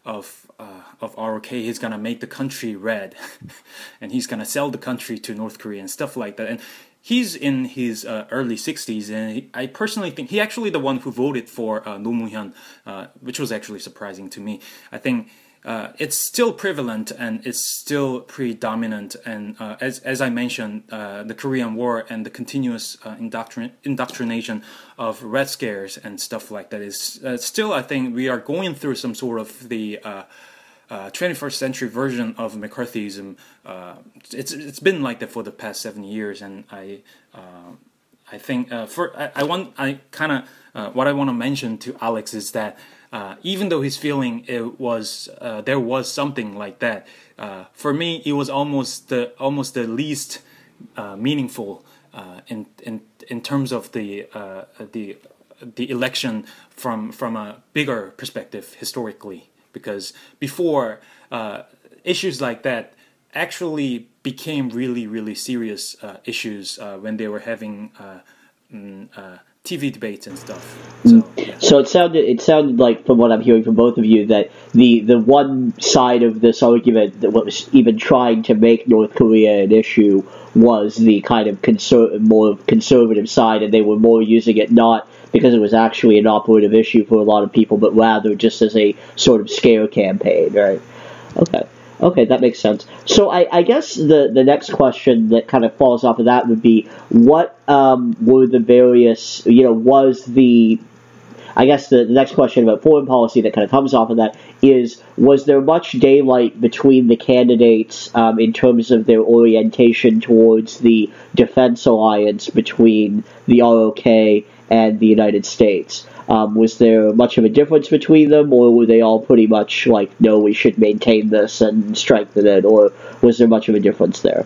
of uh, of R O K, he's gonna make the country red, and he's gonna sell the country to North Korea and stuff like that. And he's in his uh, early sixties, and he, I personally think he actually the one who voted for uh, Roh Moo-hyun, uh, which was actually surprising to me. I think. Uh, it's still prevalent and it's still predominant, and uh, as as I mentioned, uh, the Korean War and the continuous uh, indoctrin- indoctrination of Red Scares and stuff like that is uh, still. I think we are going through some sort of the uh, uh, twenty-first century version of McCarthyism. Uh, it's it's been like that for the past seven years, and I uh, I think uh, for I, I want I kind of uh, what I want to mention to Alex is that. Uh, even though his feeling it was uh, there was something like that, uh, for me it was almost the almost the least uh, meaningful uh, in in in terms of the uh, the the election from from a bigger perspective historically, because before uh, issues like that actually became really really serious uh, issues uh, when they were having uh, mm, uh, T V debates and stuff. So, yeah. So it sounded it sounded like, from what I'm hearing from both of you, that the, the one side of this argument that was even trying to make North Korea an issue was the kind of conser- more conservative side, and they were more using it not because it was actually an operative issue for a lot of people, but rather just as a sort of scare campaign, right? Okay. Okay, that makes sense. So I, I guess the, the next question that kind of falls off of that would be, what um, were the various, you know, was the, I guess the, the next question about foreign policy that kind of comes off of that is, was there much daylight between the candidates um, in terms of their orientation towards the defense alliance between the R O K and the United States? Um, was there much of a difference between them, or were they all pretty much like, no, we should maintain this and strengthen it, or was there much of a difference there?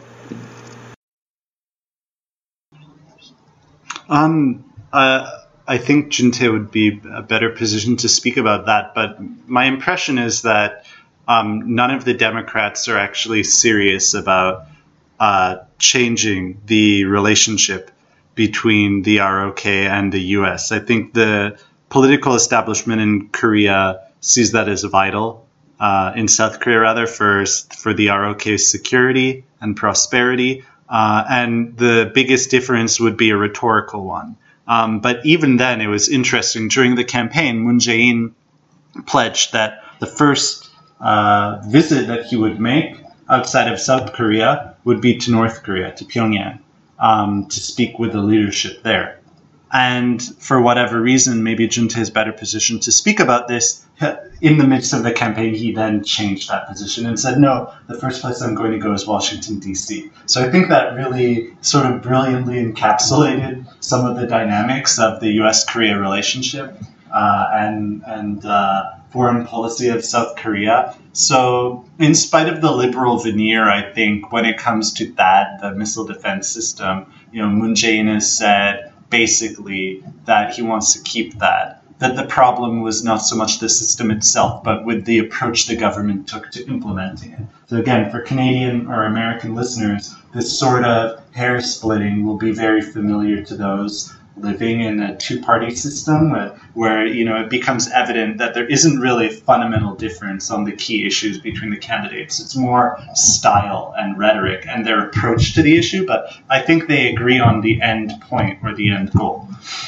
Um, uh, I think Juntae would be a better position to speak about that, but my impression is that um, none of the Democrats are actually serious about uh, changing the relationship between the R O K and the U S. I think the political establishment in Korea sees that as vital. uh, in South Korea rather for for the R O K's security and prosperity, uh, and the biggest difference would be a rhetorical one. Um, but even then, it was interesting. During the campaign, Moon Jae-in pledged that the first uh, visit that he would make outside of South Korea would be to North Korea, to Pyongyang, um, to speak with the leadership there. And for whatever reason, maybe Juntae is better positioned to speak about this. In the midst of the campaign, he then changed that position and said, no, the first place I'm going to go is Washington, D C. So I think that really sort of brilliantly encapsulated some of the dynamics of the U S Korea relationship uh, and, and uh, foreign policy of South Korea. So in spite of the liberal veneer, I think when it comes to that, the missile defense system, you know, Moon Jae-in has said, basically, that he wants to keep that. That the problem was not so much the system itself, but with the approach the government took to implementing it. So again, for Canadian or American listeners, this sort of hair splitting will be very familiar to those living in a two-party system where, where you know it becomes evident that there isn't really a fundamental difference on the key issues between the candidates. It's more style and rhetoric and their approach to the issue, but I think they agree on the end point or the end goal.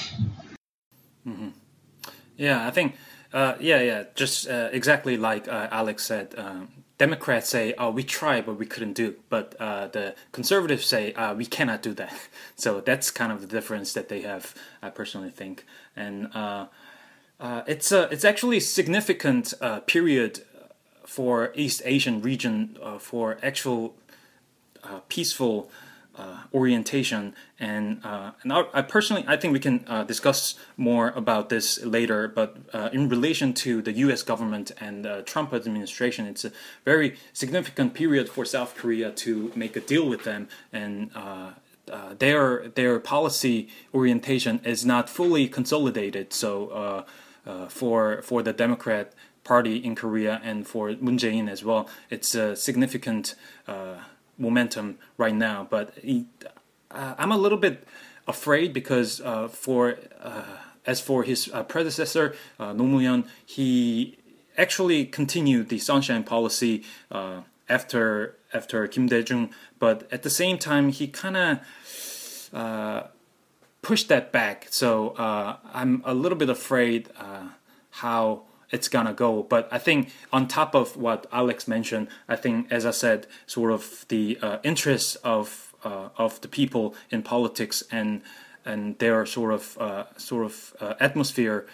Mm-hmm. Yeah, I think, uh, yeah, yeah, just uh, exactly like uh, Alex said. Um, Democrats say, oh, we tried, but we couldn't do. But uh, the conservatives say, uh, we cannot do that. So that's kind of the difference that they have, I personally think. And uh, uh, it's a, it's actually a significant uh, period for East Asian region uh, for actual uh, peaceful uh, orientation. And, uh, and I, I personally, I think we can uh, discuss more about this later, but uh, in relation to the U S government and the Trump administration, it's a very significant period for South Korea to make a deal with them, and uh, uh, their their policy orientation is not fully consolidated. So uh, uh, for for the Democrat Party in Korea and for Moon Jae-in as well, it's a significant uh, momentum right now. But he, uh, I'm a little bit afraid because uh, for uh, as for his uh, predecessor, uh, Roh Moo-hyun, he actually continued the sunshine policy uh, after after Kim Dae-jung, but at the same time he kind of uh, pushed that back. So uh, I'm a little bit afraid uh, how it's gonna go. But I think on top of what Alex mentioned, I think, as I said, sort of the uh, interests of uh, of the people in politics and and their sort of uh, sort of uh, atmosphere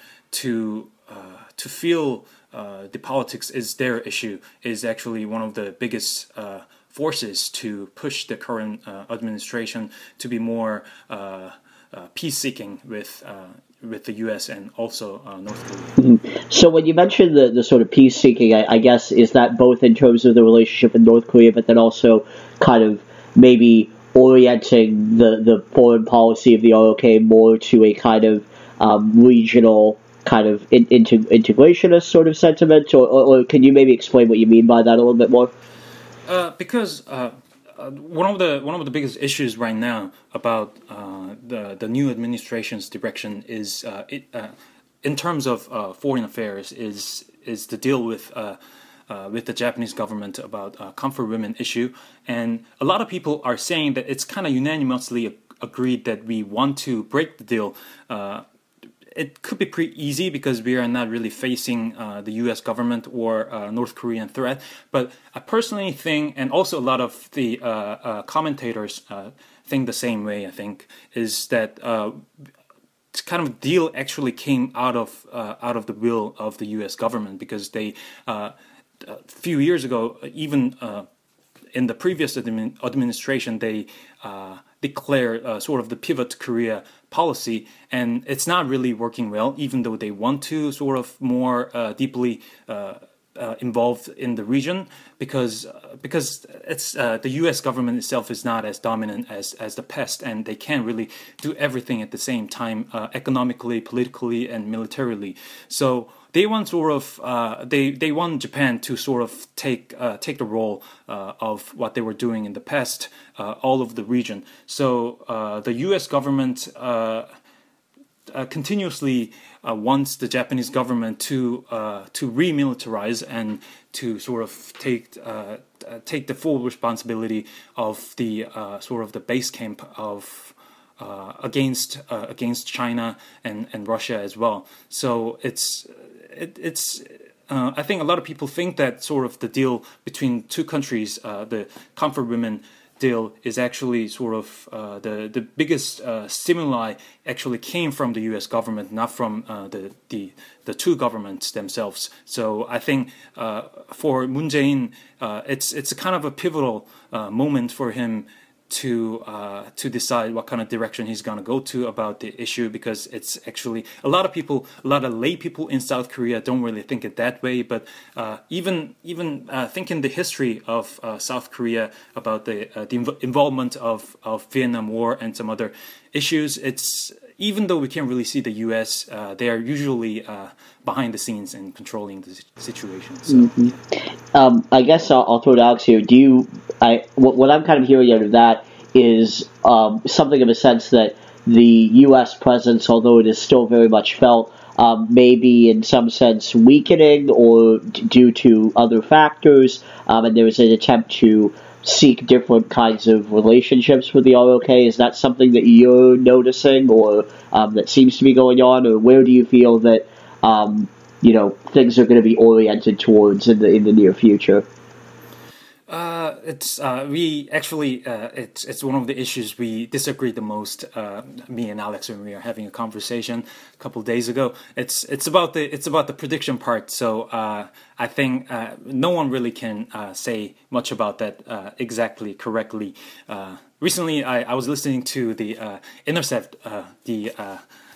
to uh, to feel uh, the politics is their issue is actually one of the biggest uh, forces to push the current uh, administration to be more uh, uh, peace-seeking with uh, with the U S and also uh, North Korea. Mm-hmm. So when you mentioned the, the sort of peace-seeking, I, I guess, is that both in terms of the relationship with North Korea, but then also kind of maybe orienting the, the foreign policy of the R O K more to a kind of um, regional kind of in, into, integrationist sort of sentiment, or, or, or can you maybe explain what you mean by that a little bit more? Uh, because uh, uh, one of the one of the biggest issues right now about uh, the the new administration's direction is uh, it, uh, in terms of uh, foreign affairs is is to deal with uh, uh, with the Japanese government about uh, comfort women issue, and a lot of people are saying that it's kind of unanimously agreed that we want to break the deal. Uh, It could be pretty easy because we are not really facing uh, the U S government or uh, North Korean threat. But I personally think, and also a lot of the uh, uh, commentators uh, think the same way, I think, is that uh, kind of deal actually came out of uh, out of the will of the U S government, because they, uh, a few years ago, even uh, in the previous admin administration, they uh, declared uh, sort of the pivot to Korea policy, and it's not really working well, even though they want to sort of more uh, deeply uh, uh, involved in the region, because uh, because it's uh, the U S government itself is not as dominant as as the past, and they can't really do everything at the same time, uh, economically, politically, and militarily. So they want sort of uh, they they want Japan to sort of take uh, take the role uh, of what they were doing in the past, uh, all of the region. So uh, the U S government uh, uh, continuously uh, wants the Japanese government to uh, to remilitarize and to sort of take uh, take the full responsibility of the uh, sort of the base camp of uh, against uh, against China and, and Russia as well. So it's it, it's. Uh, I think a lot of people think that sort of the deal between two countries, uh, the comfort women deal, is actually sort of uh, the the biggest uh, stimuli actually came from the U S government, not from uh, the the the two governments themselves. So I think uh, for Moon Jae-in, uh, it's it's a kind of a pivotal uh, moment for him to uh, to decide what kind of direction he's going to go to about the issue, because it's actually a lot of people, a lot of lay people in South Korea don't really think it that way. But uh, even even uh, thinking the history of uh, South Korea about the uh, the inv involvement of of Vietnam War and some other issues, it's even though we can't really see the U S, uh, they are usually uh, behind the scenes and controlling the situation. So, mm-hmm. um, I guess I'll, I'll throw it out to you. Do you? I what, what I'm kind of hearing out of that is um, something of a sense that the U S presence, although it is still very much felt, um, may be in some sense weakening or d due to other factors, um, and there is an attempt to seek different kinds of relationships with the R O K. Is that something that you're noticing, or um, that seems to be going on, or where do you feel that um, you know things are going to be oriented towards in the in the near future? Uh, it's uh, we actually uh, it's it's one of the issues we disagree the most. Uh, me and Alex, when we were having a conversation a couple of days ago, it's it's about the it's about the prediction part. So uh, I think uh, no one really can uh, say much about that uh, exactly correctly. Uh, recently, I, I was listening to the uh, Intercept uh, the. Uh,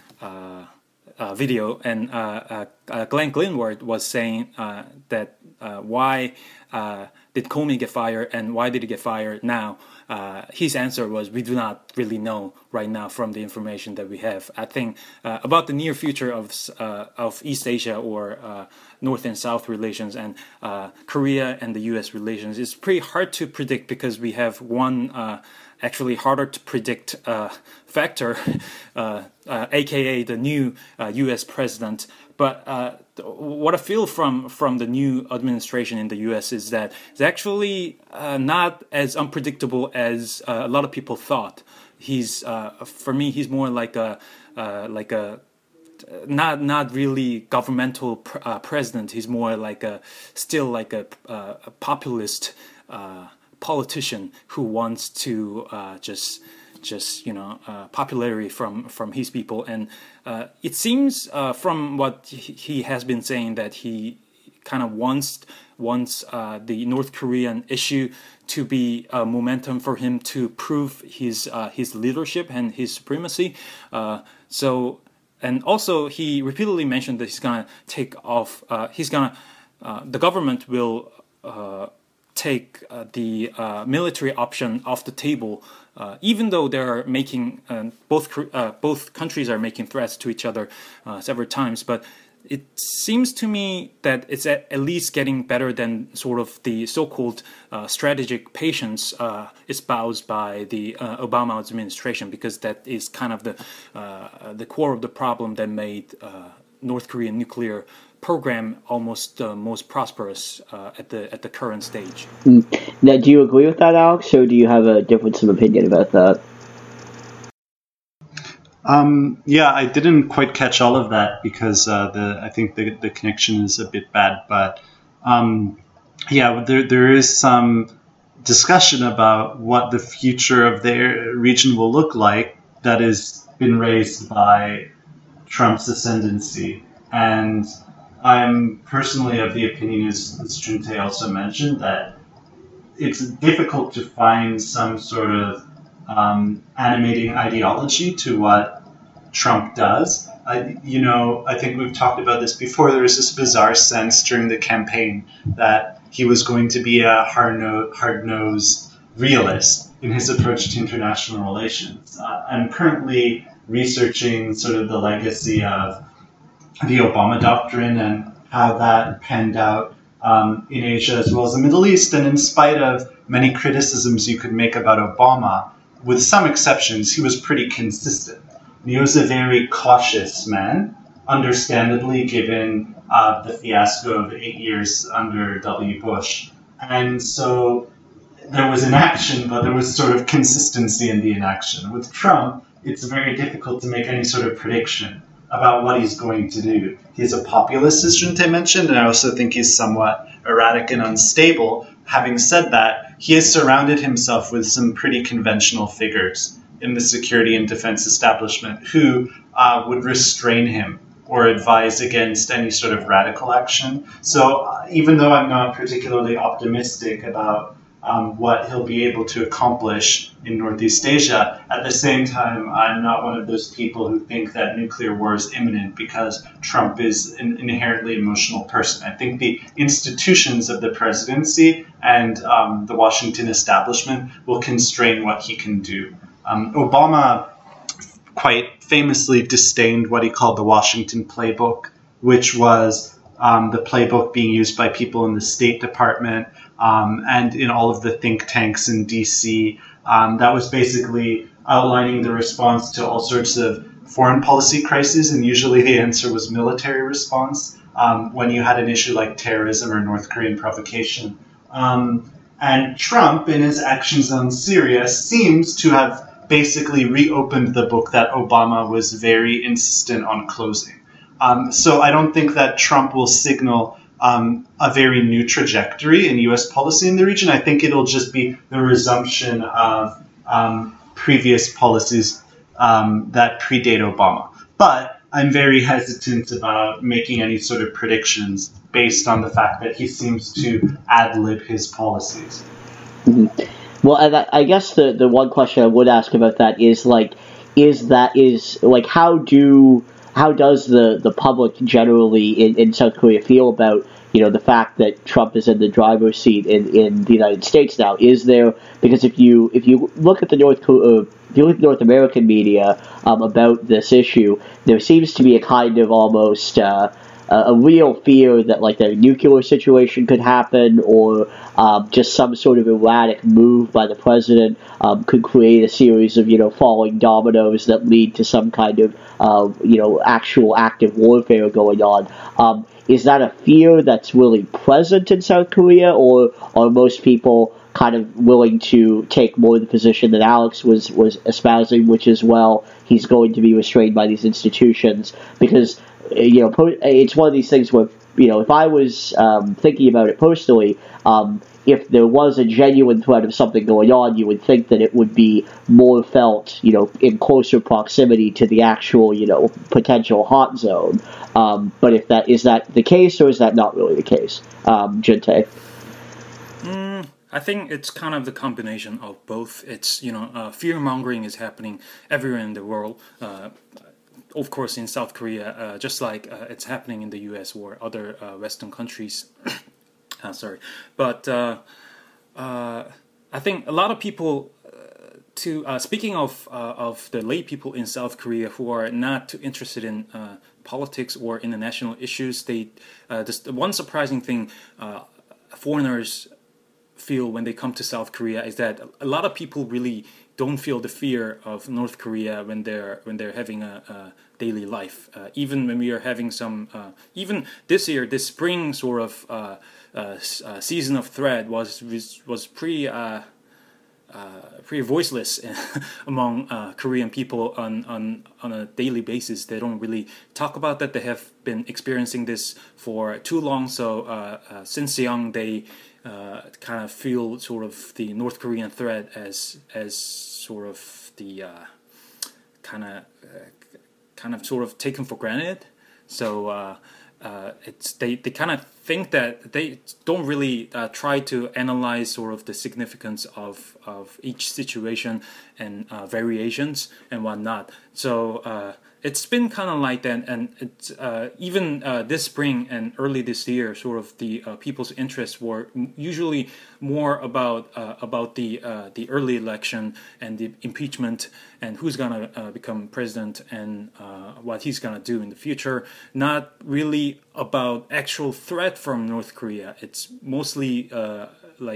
uh, Uh, video, and uh, uh, uh, Glenn Greenwald was saying uh, that uh, why uh, did Comey get fired, and why did he get fired now? Uh, his answer was, we do not really know right now from the information that we have. I think uh, about the near future of uh, of East Asia, or uh, North and South relations, and uh, Korea and the U S relations, it's pretty hard to predict, because we have one uh, actually harder to predict uh, factor, uh, uh, aka the new uh, U S president. But uh, what I feel from from the new administration in the U S is that it's actually uh, not as unpredictable as uh, a lot of people thought. He's uh, for me, he's more like a uh, like a not not really governmental pr uh, president. He's more like a still like a, uh, a populist Uh, politician who wants to uh, just just you know uh, popularity from from his people. And uh, it seems uh, from what he has been saying that he kind of wants wants uh, the North Korean issue to be a momentum for him to prove his uh, his leadership and his supremacy. Uh, so and also he repeatedly mentioned that he's gonna take off. Uh, he's gonna uh, the government will. Uh, take uh, the uh, military option off the table, uh, even though they're making uh, both uh, both countries are making threats to each other uh, several times. But it seems to me that it's at, at least getting better than sort of the so-called uh, strategic patience uh, espoused by the uh, Obama administration, because that is kind of the uh, the core of the problem that made uh, North Korean nuclear program almost uh, most prosperous uh, at the at the current stage. Mm. Now, do you agree with that, Alex, or do you have a difference of opinion about that? Um, yeah, I didn't quite catch all of that, because uh, the I think the the connection is a bit bad. But um, yeah, there there is some discussion about what the future of their region will look like that has been raised by Trump's ascendancy. And I'm personally of the opinion, as, as Juntae also mentioned, that it's difficult to find some sort of um, animating ideology to what Trump does. I, you know, I think we've talked about this before. There was this bizarre sense during the campaign that he was going to be a hard-no- hard-nosed realist in his approach to international relations. Uh, I'm currently researching sort of the legacy of the Obama doctrine and how that panned out um, in Asia as well as the Middle East. And in spite of many criticisms you could make about Obama, with some exceptions, he was pretty consistent. And he was a very cautious man, understandably given uh, the fiasco of eight years under W. Bush. And so there was inaction, but there was sort of consistency in the inaction. With Trump, it's very difficult to make any sort of prediction about what he's going to do. He's a populist, as Junte mentioned, and I also think he's somewhat erratic and unstable. Having said that, he has surrounded himself with some pretty conventional figures in the security and defense establishment who uh, would restrain him or advise against any sort of radical action. So uh, even though I'm not particularly optimistic about um, what he'll be able to accomplish in Northeast Asia, at the same time, I'm not one of those people who think that nuclear war is imminent because Trump is an inherently emotional person. I think the institutions of the presidency and um, the Washington establishment will constrain what he can do. Um, Obama quite famously disdained what he called the Washington playbook, which was um, the playbook being used by people in the State Department um, and in all of the think tanks in D C. Um, that was basically outlining the response to all sorts of foreign policy crises, and usually the answer was military response um, when you had an issue like terrorism or North Korean provocation. Um, and Trump, in his actions on Syria, seems to have basically reopened the book that Obama was very insistent on closing. Um, so I don't think that Trump will signal um, a very new trajectory in U S policy in the region. I think it'll just be the resumption of um, previous policies um, that predate Obama. But I'm very hesitant about making any sort of predictions based on the fact that he seems to ad-lib his policies. Mm-hmm. Well, and I, I guess the, the one question I would ask about that is like, is that is like how do how does the, the public generally in, in South Korea feel about you know the fact that Trump is in the driver's seat in, in the United States now? Is there because if you if you look at the North uh, if you look at North American media um, about this issue, there seems to be a kind of almost uh, a real fear that like a nuclear situation could happen, or um, just some sort of erratic move by the president um, could create a series of you know falling dominoes that lead to some kind of uh, you know actual active warfare going on. Um, is that a fear that's really present in South Korea, or are most people kind of willing to take more the position that Alex was was espousing, which is well, he's going to be restrained by these institutions because. You know, it's one of these things where, you know, if I was um, thinking about it personally, um, if there was a genuine threat of something going on, you would think that it would be more felt, you know, in closer proximity to the actual, you know, potential hot zone. Um, but if that is that the case, or is that not really the case, um, Junte? Mm, I think it's kind of the combination of both. It's, you know, uh, fear-mongering is happening everywhere in the world. Uh, Of course, in South Korea, uh, just like uh, it's happening in the U S or other uh, Western countries. uh, sorry, but uh, uh, I think a lot of people. Uh, to uh, speaking of uh, of the lay people in South Korea who are not too interested in uh, politics or international issues, they uh, just one surprising thing uh, foreigners feel when they come to South Korea is that a lot of people really don't feel the fear of North Korea when they're when they're having a, a daily life. Uh, even when we are having some, uh, even this year, this spring sort of uh, uh, uh, season of threat was was, was pretty uh, uh, pretty voiceless among uh, Korean people on, on on a daily basis. They don't really talk about that. They have been experiencing this for too long. So uh, uh, since young, they. Uh, kind of feel sort of the North Korean threat as as sort of the uh, kind of uh, kind of sort of taken for granted. So uh, uh, it's they, they kind of think that they don't really uh, try to analyze sort of the significance of of each situation and uh, variations and whatnot. So. Uh, It's been kind of like that, and it's uh, even uh, this spring and early this year, sort of the uh, people's interests were usually more about uh, about the uh, the early election and the impeachment and who's gonna uh, become president and uh, what he's gonna do in the future. Not really about actual threat from North Korea. It's mostly uh, like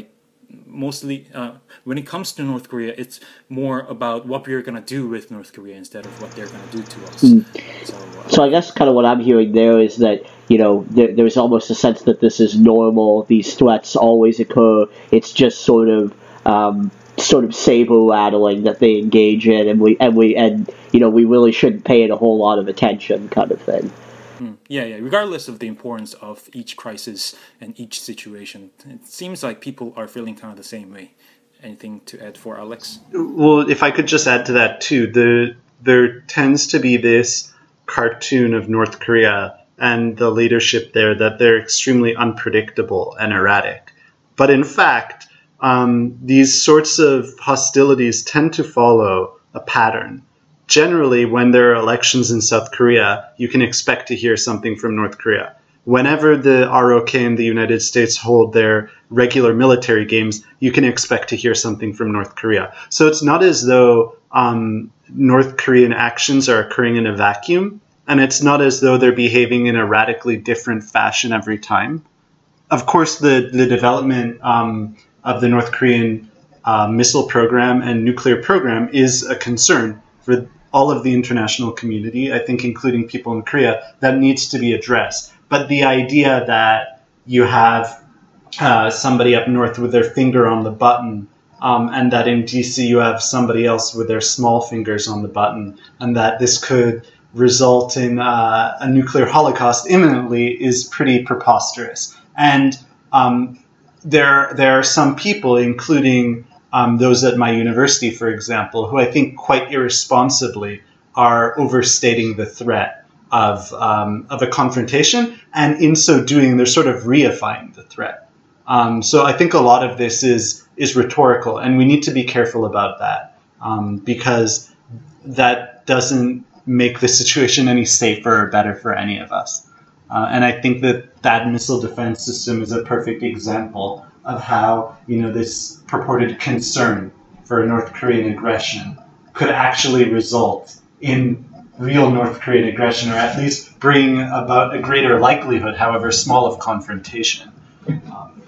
mostly uh, when it comes to North Korea, it's more about what we're gonna do with North Korea instead of what they're gonna do to us. Mm. So, uh, So I guess kind of what I'm hearing there is that, you know, there, there's almost a sense that this is normal. These threats always occur. It's just sort of um, sort of saber rattling that they engage in, and we and we and you know we really shouldn't pay it a whole lot of attention, kind of thing. Mm, yeah, yeah. Regardless of the importance of each crisis and each situation, it seems like people are feeling kind of the same way. Anything to add for Alex? Well, if I could just add to that too, the there tends to be this cartoon of North Korea and the leadership there that they're extremely unpredictable and erratic. But in fact, um, these sorts of hostilities tend to follow a pattern. Generally, when there are elections in South Korea, you can expect to hear something from North Korea. Whenever the R O K and the United States hold their regular military games, you can expect to hear something from North Korea. So it's not as though um, North Korean actions are occurring in a vacuum, and it's not as though they're behaving in a radically different fashion every time. Of course, the, the development um, of the North Korean uh, missile program and nuclear program is a concern for all of the international community, I think including people in Korea, that needs to be addressed. But the idea that you have uh, somebody up north with their finger on the button, um, and that in D C you have somebody else with their small fingers on the button, and that this could result in uh, a nuclear holocaust imminently is pretty preposterous. And um, there, there are some people, including um, those at my university, for example, who I think quite irresponsibly are overstating the threat of um, of a confrontation, and in so doing, they're sort of reifying the threat. Um, so I think a lot of this is is rhetorical, and we need to be careful about that um, because that doesn't make the situation any safer or better for any of us. Uh, and I think that that missile defense system is a perfect example of how, you know, this purported concern for North Korean aggression could actually result in real North Korean aggression, or at least bring about a greater likelihood, however small, of confrontation. Um,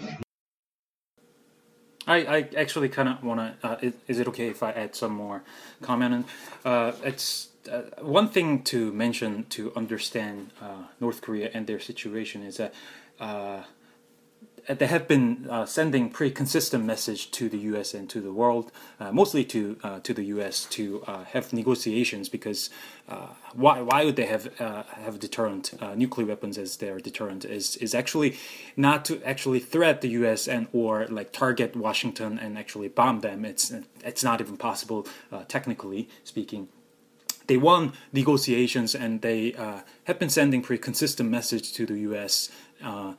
I, I actually kind of want to, uh, is, is it okay if I add some more comment? Uh, it's uh, one thing to mention to understand uh, North Korea and their situation is that uh, they have been uh, sending pretty consistent message to the U S and to the world, uh, mostly to uh, to the U S to uh, have negotiations, because uh, why why would they have uh, have deterrent uh, nuclear weapons as their deterrent is is actually not to actually threat the U S and or like target Washington and actually bomb them. It's it's not even possible uh, technically speaking. They won negotiations, and they uh, have been sending pretty consistent message to the U S. Uh,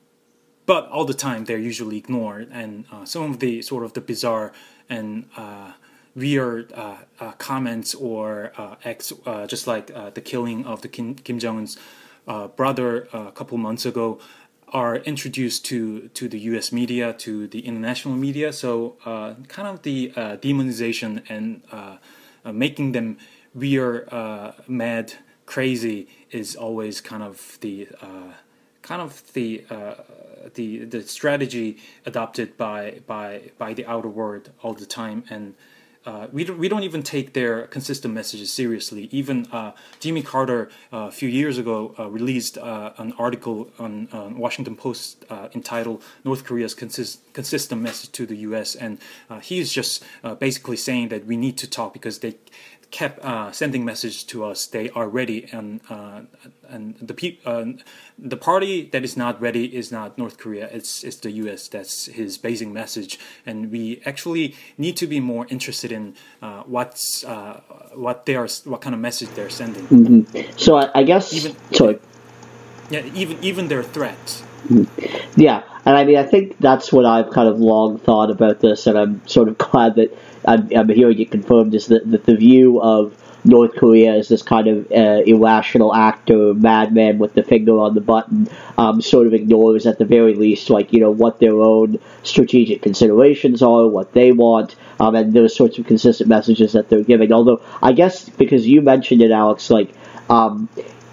But all the time they're usually ignored, and uh, some of the sort of the bizarre and uh, weird uh, uh, comments or uh, acts, uh, just like uh, the killing of the Kim, Kim Jong-un's uh, brother uh, a couple months ago, are introduced to to the U S media, to the international media. So uh, kind of the uh, demonization and uh, uh, making them weird, uh, mad, crazy is always kind of the uh, kind of the uh, the the strategy adopted by by by the outer world all the time, and uh, we don't we don't even take their consistent messages seriously. Even uh, Jimmy Carter uh, a few years ago uh, released uh, an article on uh, Washington Post uh, entitled "North Korea's consist- consistent message to the U S," and uh, he's just uh, basically saying that we need to talk because they kept uh, sending messages to us. They are ready, and uh, and the pe- uh, the party that is not ready is not North Korea. It's it's the U S. That's his basic message, and we actually need to be more interested in uh, what's uh, what they are, what kind of message they're sending. Mm-hmm. So I, I guess even sorry. Yeah, even even their threats. Mm-hmm. Yeah, and I mean I think that's what I've kind of long thought about this, and I'm sort of glad that I'm, I'm hearing it confirmed, is that, that the view of North Korea as this kind of uh, irrational actor, madman with the finger on the button, um, sort of ignores at the very least, like, you know, what their own strategic considerations are, what they want, um, and those sorts of consistent messages that they're giving. Although, I guess, because you mentioned it, Alex, like, um,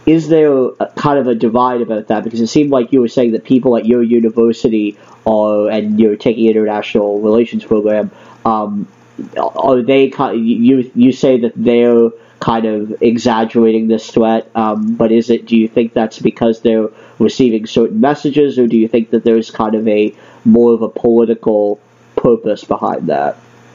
is there a, kind of a divide about that? Because it seemed like you were saying that people at your university are, and you're taking international relations program, um, are they kind of, you you say that they're kind of exaggerating this threat, um, but is it, do you think that's because they're receiving certain messages, or do you think that there's kind of a more of a political purpose behind that?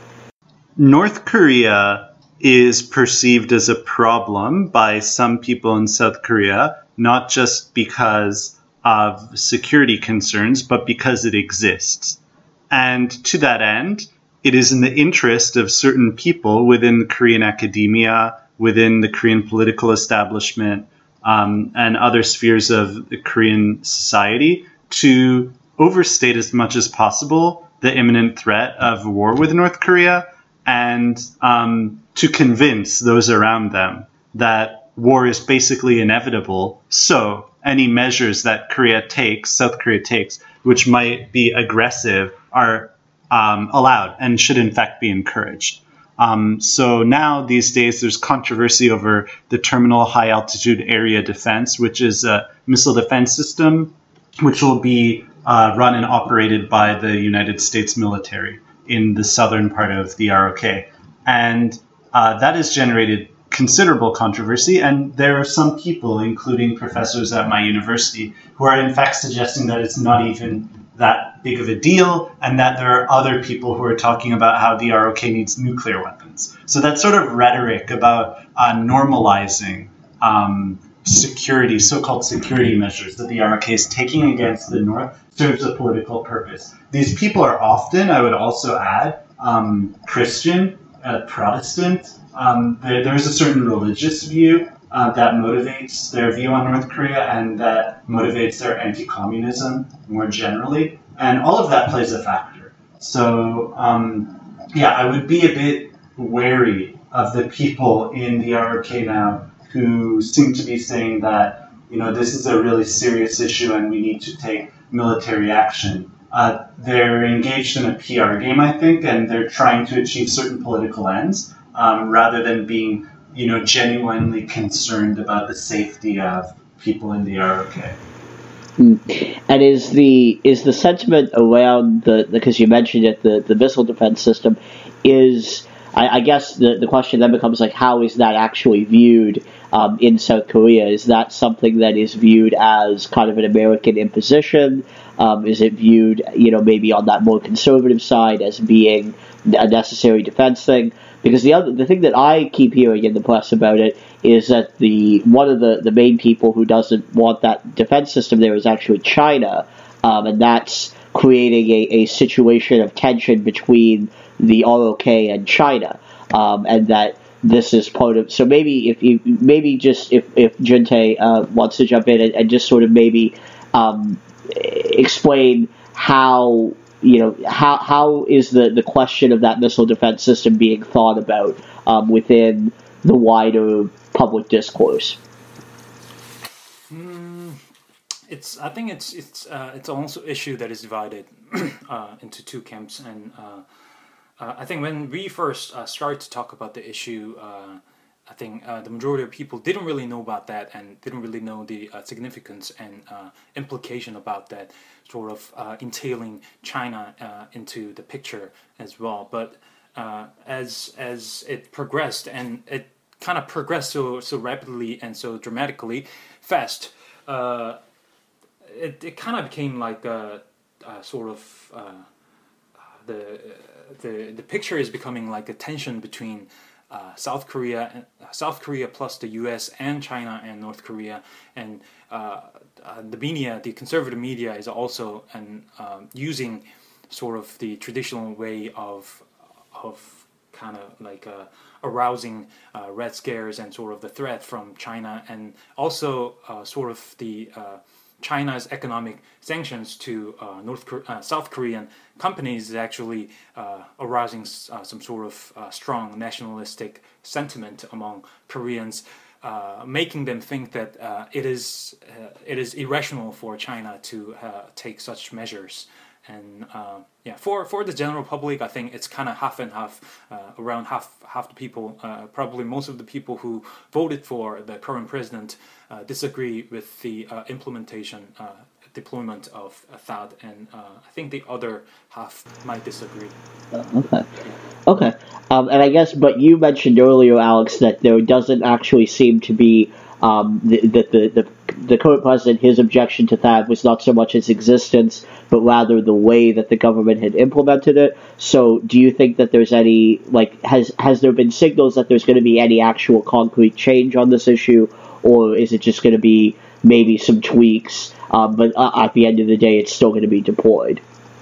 North Korea is perceived as a problem by some people in South Korea, not just because of security concerns, but because it exists. And to that end, it is in the interest of certain people within Korean academia, within the Korean political establishment, um, and other spheres of the Korean society to overstate as much as possible the imminent threat of war with North Korea, and um, to convince those around them that war is basically inevitable. So any measures that Korea takes, South Korea takes, which might be aggressive, are um, allowed and should in fact be encouraged. Um, so now these days there's controversy over the Terminal High Altitude Area Defense, which is a missile defense system which will be uh, run and operated by the United States military in the southern part of the R O K. And uh, that has generated considerable controversy, and there are some people, including professors at my university, who are in fact suggesting that it's not even that big of a deal, and that there are other people who are talking about how the R O K needs nuclear weapons. So that sort of rhetoric about uh, normalizing um, security, so-called security measures that the R O K is taking against the North serves a political purpose. These people are often, I would also add, um, Christian, uh, Protestant. Um, there, there's a certain religious view uh, that motivates their view on North Korea, and that motivates their anti-communism more generally. And all of that plays a factor. So, um, yeah, I would be a bit wary of the people in the R O K now who seem to be saying that, you know, this is a really serious issue and we need to take military action. Uh, they're engaged in a P R game, I think, and they're trying to achieve certain political ends, um, rather than being, you know, genuinely concerned about the safety of people in the R O K. And is the is the sentiment around the, because you mentioned it, the, the missile defense system, is, I, I guess the, the question then becomes, like, how is that actually viewed um, in South Korea? Is that something that is viewed as kind of an American imposition? Um, is it viewed, you know, maybe on that more conservative side as being a necessary defense thing? Because the other, the thing that I keep hearing in the press about it is that the one of the, the main people who doesn't want that defense system there is actually China, um, and that's creating a, a situation of tension between the R O K and China, um, and that this is part of. So maybe if you maybe just if if Juntae uh, wants to jump in and, and just sort of maybe um, explain how. You know, how how is the, the question of that missile defense system being thought about um, within the wider public discourse? Mm, it's I think it's it's uh, it's also an issue that is divided uh, into two camps, and uh, uh, I think when we first uh, started to talk about the issue, uh, I think uh, the majority of people didn't really know about that and didn't really know the uh, significance and uh, implication about that, sort of uh, entailing China uh, into the picture as well. But uh, as as it progressed, and it kind of progressed so so rapidly and so dramatically fast, uh, it it kind of became like a, a sort of uh, the the the picture is becoming like a tension between Uh, South Korea, uh, South Korea plus the U S and China and North Korea, and uh, uh, the media, the conservative media, is also an, um, using sort of the traditional way of of kind of like uh, arousing uh, red scares and sort of the threat from China, and also uh, sort of the uh, China's economic sanctions to uh, North uh, South Korean companies is actually uh, arousing uh, some sort of uh, strong nationalistic sentiment among Koreans, uh, making them think that uh, it is uh, it is irrational for China to uh, take such measures, And uh, yeah, for, for the general public, I think it's kind of half and half. Uh, around half half the people, uh, probably most of the people who voted for the current president, uh, disagree with the uh, implementation, uh, deployment of uh, THAAD, and uh, I think the other half might disagree. Okay. Okay. Um, and I guess, but you mentioned earlier, Alex, that there doesn't actually seem to be um, that the, the, the the current president, his objection to THAAD was not so much its existence, but rather the way that the government had implemented it. So do you think that there's any, like, has has there been signals that there's going to be any actual concrete change on this issue, or is it just going to be maybe some tweaks, um, but uh, at the end of the day, it's still going to be deployed?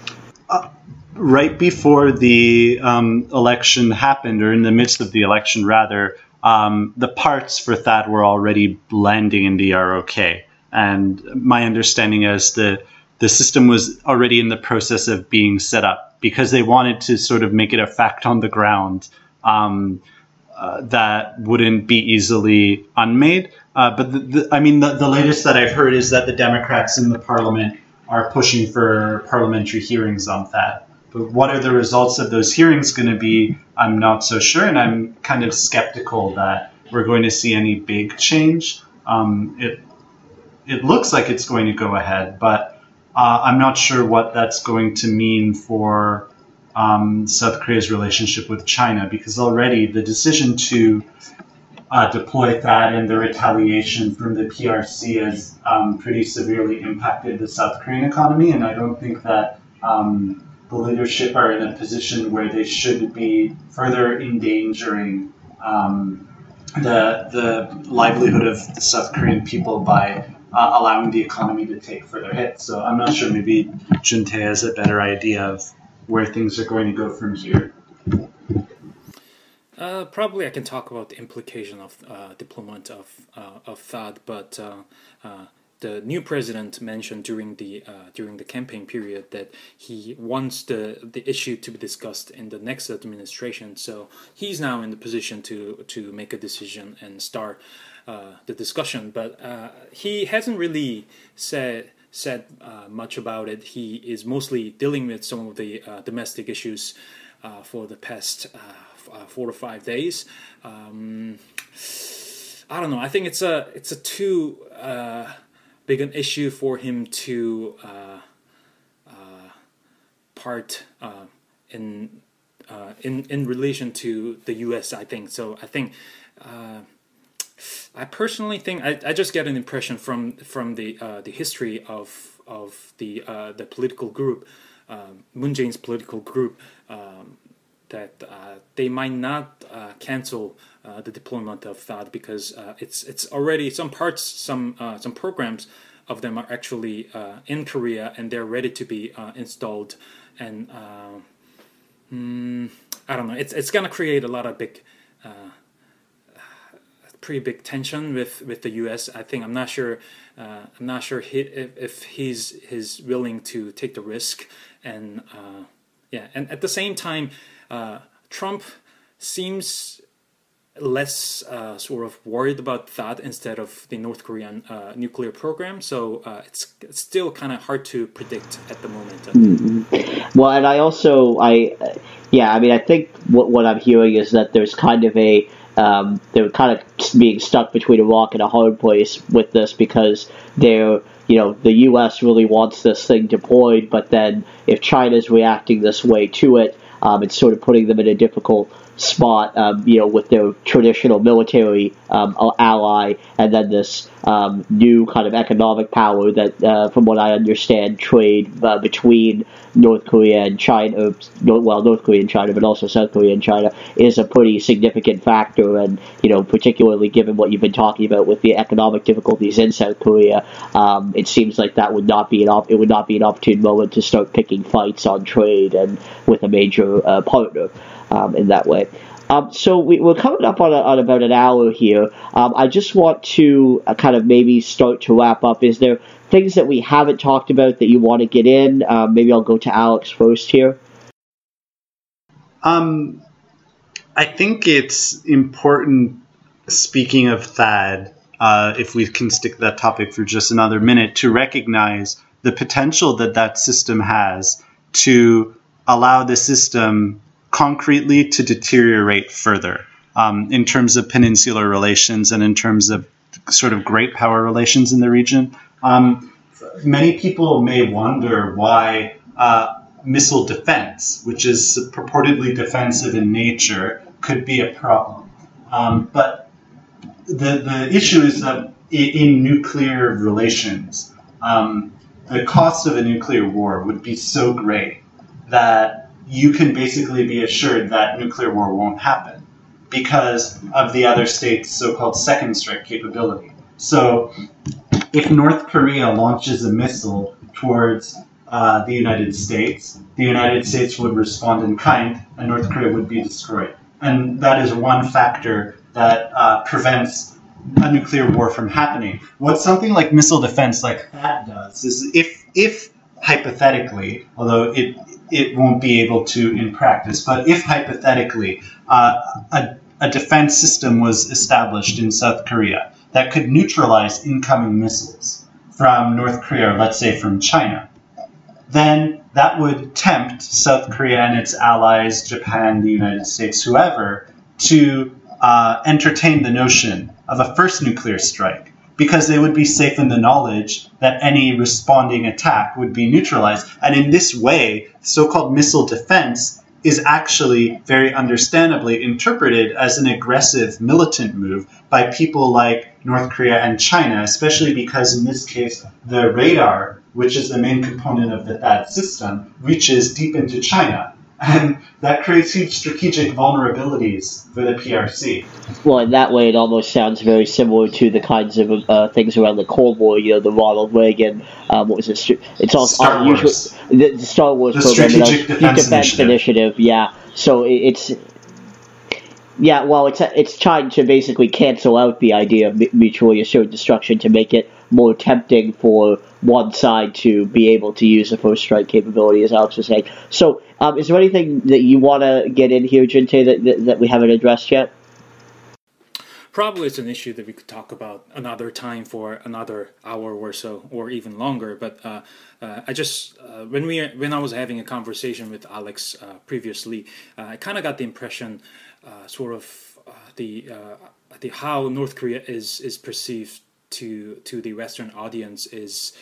Uh, right before the um, election happened, or in the midst of the election, rather, um, the parts for THAAD were already landing in the R O K. And my understanding is that the system was already in the process of being set up because they wanted to sort of make it a fact on the ground um, uh, that wouldn't be easily unmade. Uh, but the, the, I mean, the, the latest that I've heard is that the Democrats in the parliament are pushing for parliamentary hearings on THAAD. But what are the results of those hearings going to be? I'm not so sure, and I'm kind of skeptical that we're going to see any big change. Um, it it looks like it's going to go ahead, but uh, I'm not sure what that's going to mean for um, South Korea's relationship with China, because already the decision to Uh, deploy THAAD and the retaliation from the P R C has um, pretty severely impacted the South Korean economy, and I don't think that um, the leadership are in a position where they should be further endangering um, the the livelihood of the South Korean people by uh, allowing the economy to take further hits. So I'm not sure. Maybe Juntae has a better idea of where things are going to go from here. Uh, probably I can talk about the implication of uh, deployment of uh, of THAAD, but uh, uh, the new president mentioned during the uh, during the campaign period that he wants the the issue to be discussed in the next administration. So he's now in the position to to make a decision and start uh, the discussion. But uh, he hasn't really said said uh, much about it. He is mostly dealing with some of the uh, domestic issues uh, for the past Uh, Uh, four to five days. Um, I don't know. I think it's a it's a too uh, big an issue for him to uh, uh, part uh, in uh, in in relation to the U S. I think so. I think uh, I personally think I, I just get an impression from from the uh, the history of of the uh, the political group, uh, Moon Jae-in's political group. Um, that uh, they might not uh, cancel uh, the deployment of THAAD because uh, it's it's already some parts, some uh, some programs of them are actually uh, in Korea and they're ready to be uh, installed. And uh, mm, I don't know, it's it's gonna create a lot of big, uh, pretty big tension with, with the U S. I think I'm not sure uh, I'm not sure he, if if he's he's willing to take the risk, and uh, yeah, and at the same time. Uh, Trump seems less uh, sort of worried about that instead of the North Korean uh, nuclear program. So uh, it's, it's still kind of hard to predict at the moment. Mm-hmm. Well, and I also, I, yeah, I mean, I think what what I'm hearing is that there's kind of a, um, they're kind of being stuck between a rock and a hard place with this because they're, you know, the U S really wants this thing deployed, but then if China's reacting this way to it, Um, it's sort of putting them in a difficult spot, um, you know, with their traditional military um, ally, and then this um, new kind of economic power that, uh, from what I understand, trade uh, between North Korea and China, well, North Korea and China, but also South Korea and China, is a pretty significant factor. And, you know, particularly given what you've been talking about with the economic difficulties in South Korea, um, it seems like that would not be an op- it would not be an opportune moment to start picking fights on trade and with a major uh, partner um, in that way. Um, so we, we're coming up on, a, on about an hour here. Um, I just want to uh, kind of maybe start to wrap up. Is there things that we haven't talked about that you want to get in? Um, maybe I'll go to Alex first here. Um, I think it's important, speaking of THAAD, uh, if we can stick that topic for just another minute, to recognize the potential that that system has to allow the system concretely to deteriorate further um, in terms of peninsular relations and in terms of sort of great power relations in the region. Um, many people may wonder why uh, missile defense, which is purportedly defensive in nature, could be a problem. Um, but the, the issue is that in, in nuclear relations, um, the cost of a nuclear war would be so great that you can basically be assured that nuclear war won't happen because of the other state's so-called second strike capability. So if North Korea launches a missile towards uh, the United States, the United States would respond in kind and North Korea would be destroyed. And that is one factor that uh, prevents a nuclear war from happening. What something like missile defense like that does is if, if hypothetically, although it it won't be able to in practice, but if hypothetically uh, a, a defense system was established in South Korea that could neutralize incoming missiles from North Korea, or let's say from China, then that would tempt South Korea and its allies, Japan, the United States, whoever, to uh, entertain the notion of a first nuclear strike, because they would be safe in the knowledge that any responding attack would be neutralized. And in this way, so-called missile defense is actually very understandably interpreted as an aggressive militant move by people like North Korea and China, especially because in this case, the radar, which is the main component of the, that system, reaches deep into China. And that creates huge strategic vulnerabilities for the P R C. Well, in that way, it almost sounds very similar to the kinds of uh, things around the Cold War. You know, the Ronald Reagan, um, what was it? It's all Star uh, Wars. Usually, the, the Star Wars the program, Strategic you know, Defense, Defense Initiative. Initiative. Yeah. So it, it's. Yeah, well, it's it's trying to basically cancel out the idea of mutually assured destruction to make it more tempting for one side to be able to use the first strike capability, as Alex was saying. So, um, is there anything that you want to get in here, Jinte, that, that that we haven't addressed yet? Probably it's an issue that we could talk about another time for another hour or so, or even longer. But uh, uh, I just uh, when we when I was having a conversation with Alex uh, previously, uh, I kind of got the impression, uh, sort of uh, the uh, the how North Korea is is perceived to to the Western audience is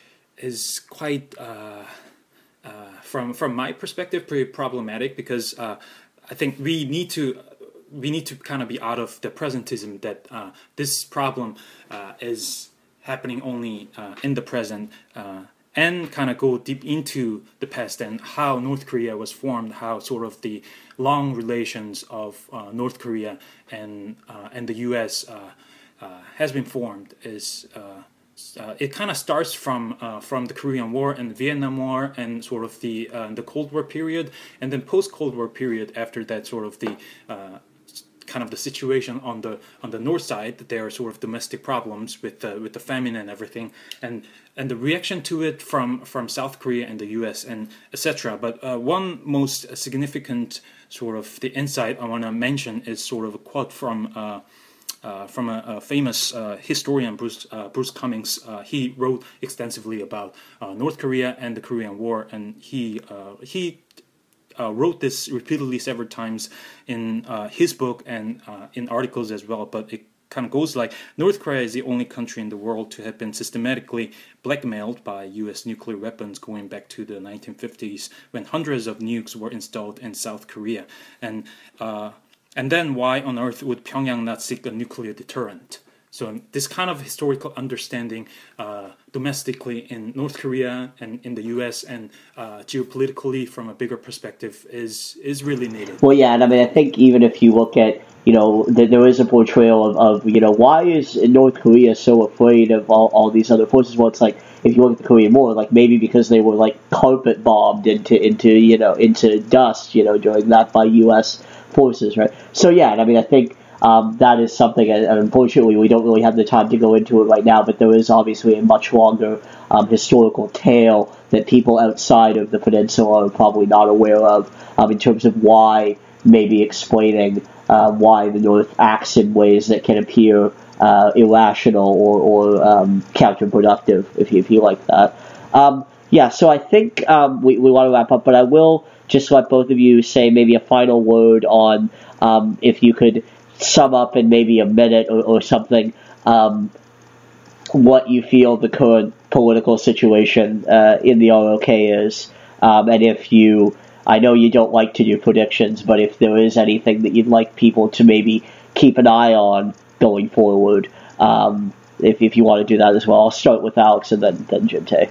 is quite uh, uh, from from my perspective pretty problematic, because uh, I think we need to. We need to kind of be out of the presentism that uh, this problem uh, is happening only uh, in the present, uh, and kind of go deep into the past and how North Korea was formed, how sort of the long relations of uh, North Korea and uh, and the U S uh, uh, has been formed. Is uh, uh, it kind of starts from uh, from the Korean War and the Vietnam War and sort of the uh, the Cold War period, and then post Cold War period. After that, sort of the uh, kind of the situation on the on the north side, that there are sort of domestic problems with uh, with the famine and everything, and and the reaction to it from from South Korea and the U S and et cetera. But uh, one most significant sort of the insight I want to mention is sort of a quote from uh, uh, from a, a famous uh, historian, Bruce uh, Bruce Cummings. Uh, he wrote extensively about uh, North Korea and the Korean War, and he uh, he. Uh, wrote this repeatedly several times in uh, his book and uh, in articles as well, but it kind of goes like, North Korea is the only country in the world to have been systematically blackmailed by U S nuclear weapons going back to the nineteen fifties, when hundreds of nukes were installed in South Korea. And, uh, and then why on earth would Pyongyang not seek a nuclear deterrent? So this kind of historical understanding uh, domestically in North Korea and in the U S and uh, geopolitically from a bigger perspective is is really needed. Well, yeah, and I mean, I think even if you look at, you know, th- there is a portrayal of, of, you know, why is North Korea so afraid of all, all these other forces? Well, it's like, if you look at the Korean War, like maybe because they were like carpet bombed into, into you know, into dust, you know, during that by U S forces, right? So, yeah, and I mean, I think Um, that is something, and unfortunately we don't really have the time to go into it right now, but there is obviously a much longer um, historical tale that people outside of the peninsula are probably not aware of, um, in terms of why, maybe explaining uh, why the North acts in ways that can appear uh, irrational or, or um, counterproductive, if you, if you like that. Um, Yeah, so I think um, we, we want to wrap up, but I will just let both of you say maybe a final word on um, if you could sum up in maybe a minute or, or something um, what you feel the current political situation uh, in the R O K is. Um, and if you, I know you don't like to do predictions, but if there is anything that you'd like people to maybe keep an eye on going forward, um, if, if you want to do that as well. I'll start with Alex and then, then Jinte.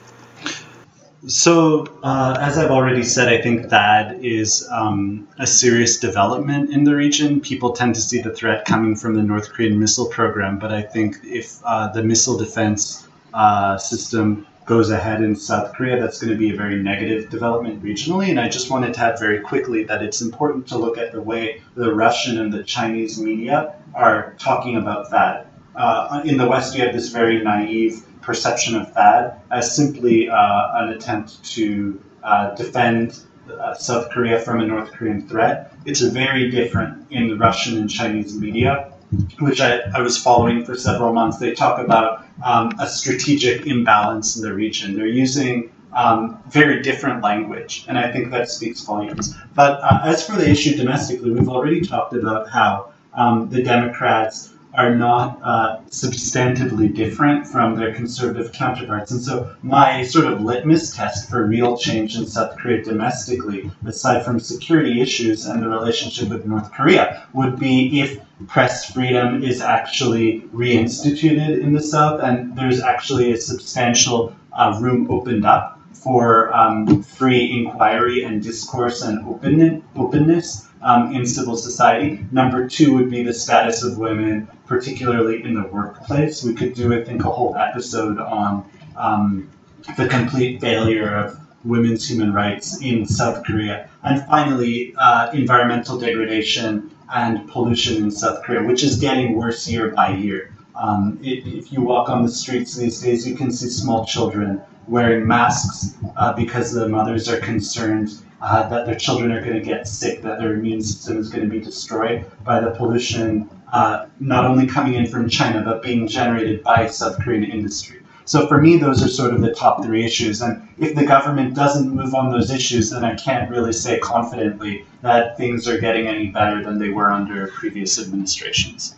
So, uh, as I've already said, I think that is um, a serious development in the region. People tend to see the threat coming from the North Korean missile program, but I think if uh, the missile defense uh, system goes ahead in South Korea, that's going to be a very negative development regionally. And I just wanted to add very quickly that it's important to look at the way the Russian and the Chinese media are talking about that. Uh, in the West, you have this very naive perception of that as simply uh, an attempt to uh, defend uh, South Korea from a North Korean threat. It's very different in the Russian and Chinese media, which I, I was following for several months. They talk about um, a strategic imbalance in the region. They're using um, very different language, and I think that speaks volumes. But uh, as for the issue domestically, we've already talked about how um, the Democrats are not uh, substantively different from their conservative counterparts. And so my sort of litmus test for real change in South Korea domestically, aside from security issues and the relationship with North Korea, would be if press freedom is actually reinstituted in the South and there's actually a substantial uh, room opened up for um, free inquiry and discourse and open, openness Um, in civil society. Number two would be the status of women, particularly in the workplace. We could do, I think, a whole episode on um, the complete failure of women's human rights in South Korea. And finally, uh, environmental degradation and pollution in South Korea, which is getting worse year by year. Um, it, if you walk on the streets these days, you can see small children wearing masks uh, because the mothers are concerned Uh, that their children are going to get sick, that their immune system is going to be destroyed by the pollution uh, not only coming in from China, but being generated by South Korean industry. So for me, those are sort of the top three issues. And if the government doesn't move on those issues, then I can't really say confidently that things are getting any better than they were under previous administrations.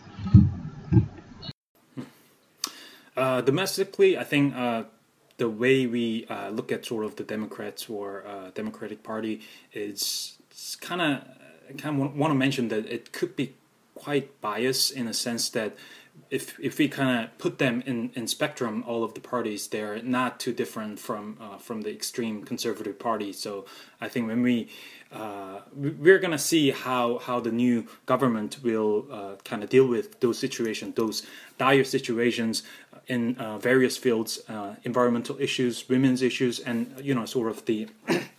Uh, domestically, I think uh the way we uh, look at sort of the Democrats or uh, Democratic Party is kind of kind of want to mention that it could be quite biased in a sense that if if we kind of put them in, in spectrum, all of the parties, they're not too different from uh, from the extreme conservative party. So I think when we uh, we're gonna see how how the new government will uh, kind of deal with those situations, those dire situations in uh, various fields, uh, environmental issues, women's issues, and you know sort of the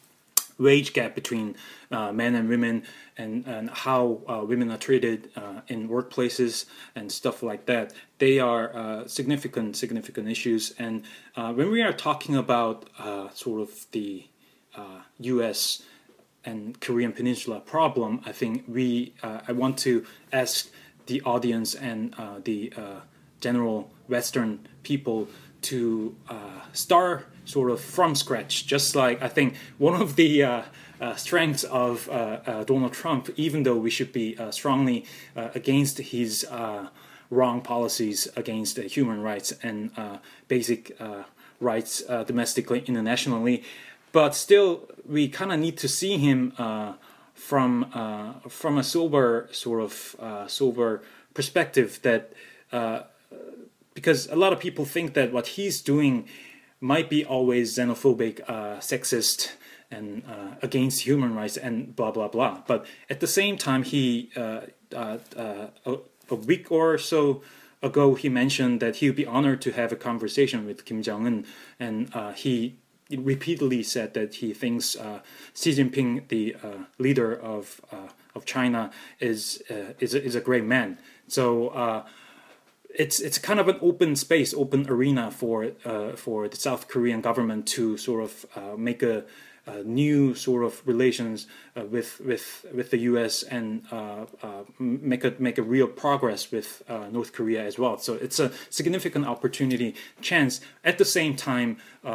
wage gap between uh, men and women, and, and how uh, women are treated uh, in workplaces and stuff like that. They are uh, significant, significant issues. And uh, when we are talking about uh, sort of the uh, U S and Korean Peninsula problem, I think we, uh, I want to ask the audience and uh, the uh, general Western people to uh, start sort of from scratch, just like I think one of the uh, uh, strengths of uh, uh, Donald Trump, even though we should be uh, strongly uh, against his uh, wrong policies against uh, human rights and uh, basic uh, rights uh, domestically, internationally, but still we kind of need to see him uh, from uh, from a sober sort of uh, sober perspective, that uh, because a lot of people think that what he's doing might be always xenophobic, uh, sexist, and uh, against human rights, and blah blah blah. But at the same time, he uh, uh, uh, a, a week or so ago he mentioned that he would be honored to have a conversation with Kim Jong Un, and uh, he repeatedly said that he thinks uh, Xi Jinping, the uh, leader of uh, of China, is uh, is a, is a great man. So. Uh, It's it's kind of an open space, open arena for uh, for the South Korean government to sort of uh, make a, a new sort of relations uh, with with with the U S and uh, uh, make a make a real progress with uh, North Korea as well. So it's a significant opportunity, chance. At the same time, uh,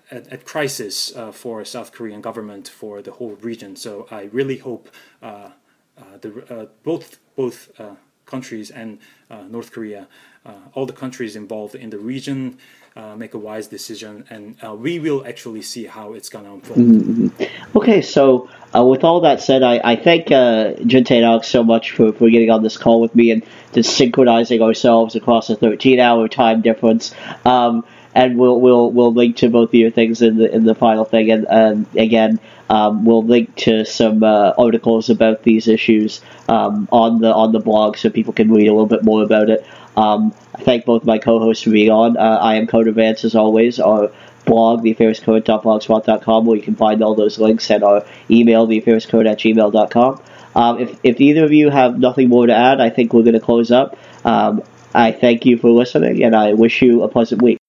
at, at crisis uh, for South Korean government for the whole region. So I really hope uh, uh, the uh, both both uh, countries and uh, North Korea, uh, all the countries involved in the region, uh, make a wise decision, and uh, we will actually see how it's going to unfold. Mm-hmm. Okay, so uh, with all that said, I, I thank uh, Juntae and Alex so much for, for getting on this call with me and just synchronizing ourselves across a thirteen-hour time difference. Um, and we'll we'll we'll link to both of your things in the in the final thing, and, and again, um, we'll link to some uh, articles about these issues um, on the on the blog so people can read a little bit more about it. Um, I thank both my co-hosts for being on. Uh, I am Coder Vance, as always. Our blog, the affairs code dot blogspot dot com, where you can find all those links, and our email, the affairs code at gmail dot com. Um, if, if either of you have nothing more to add, I think we're going to close up. Um, I thank you for listening, and I wish you a pleasant week.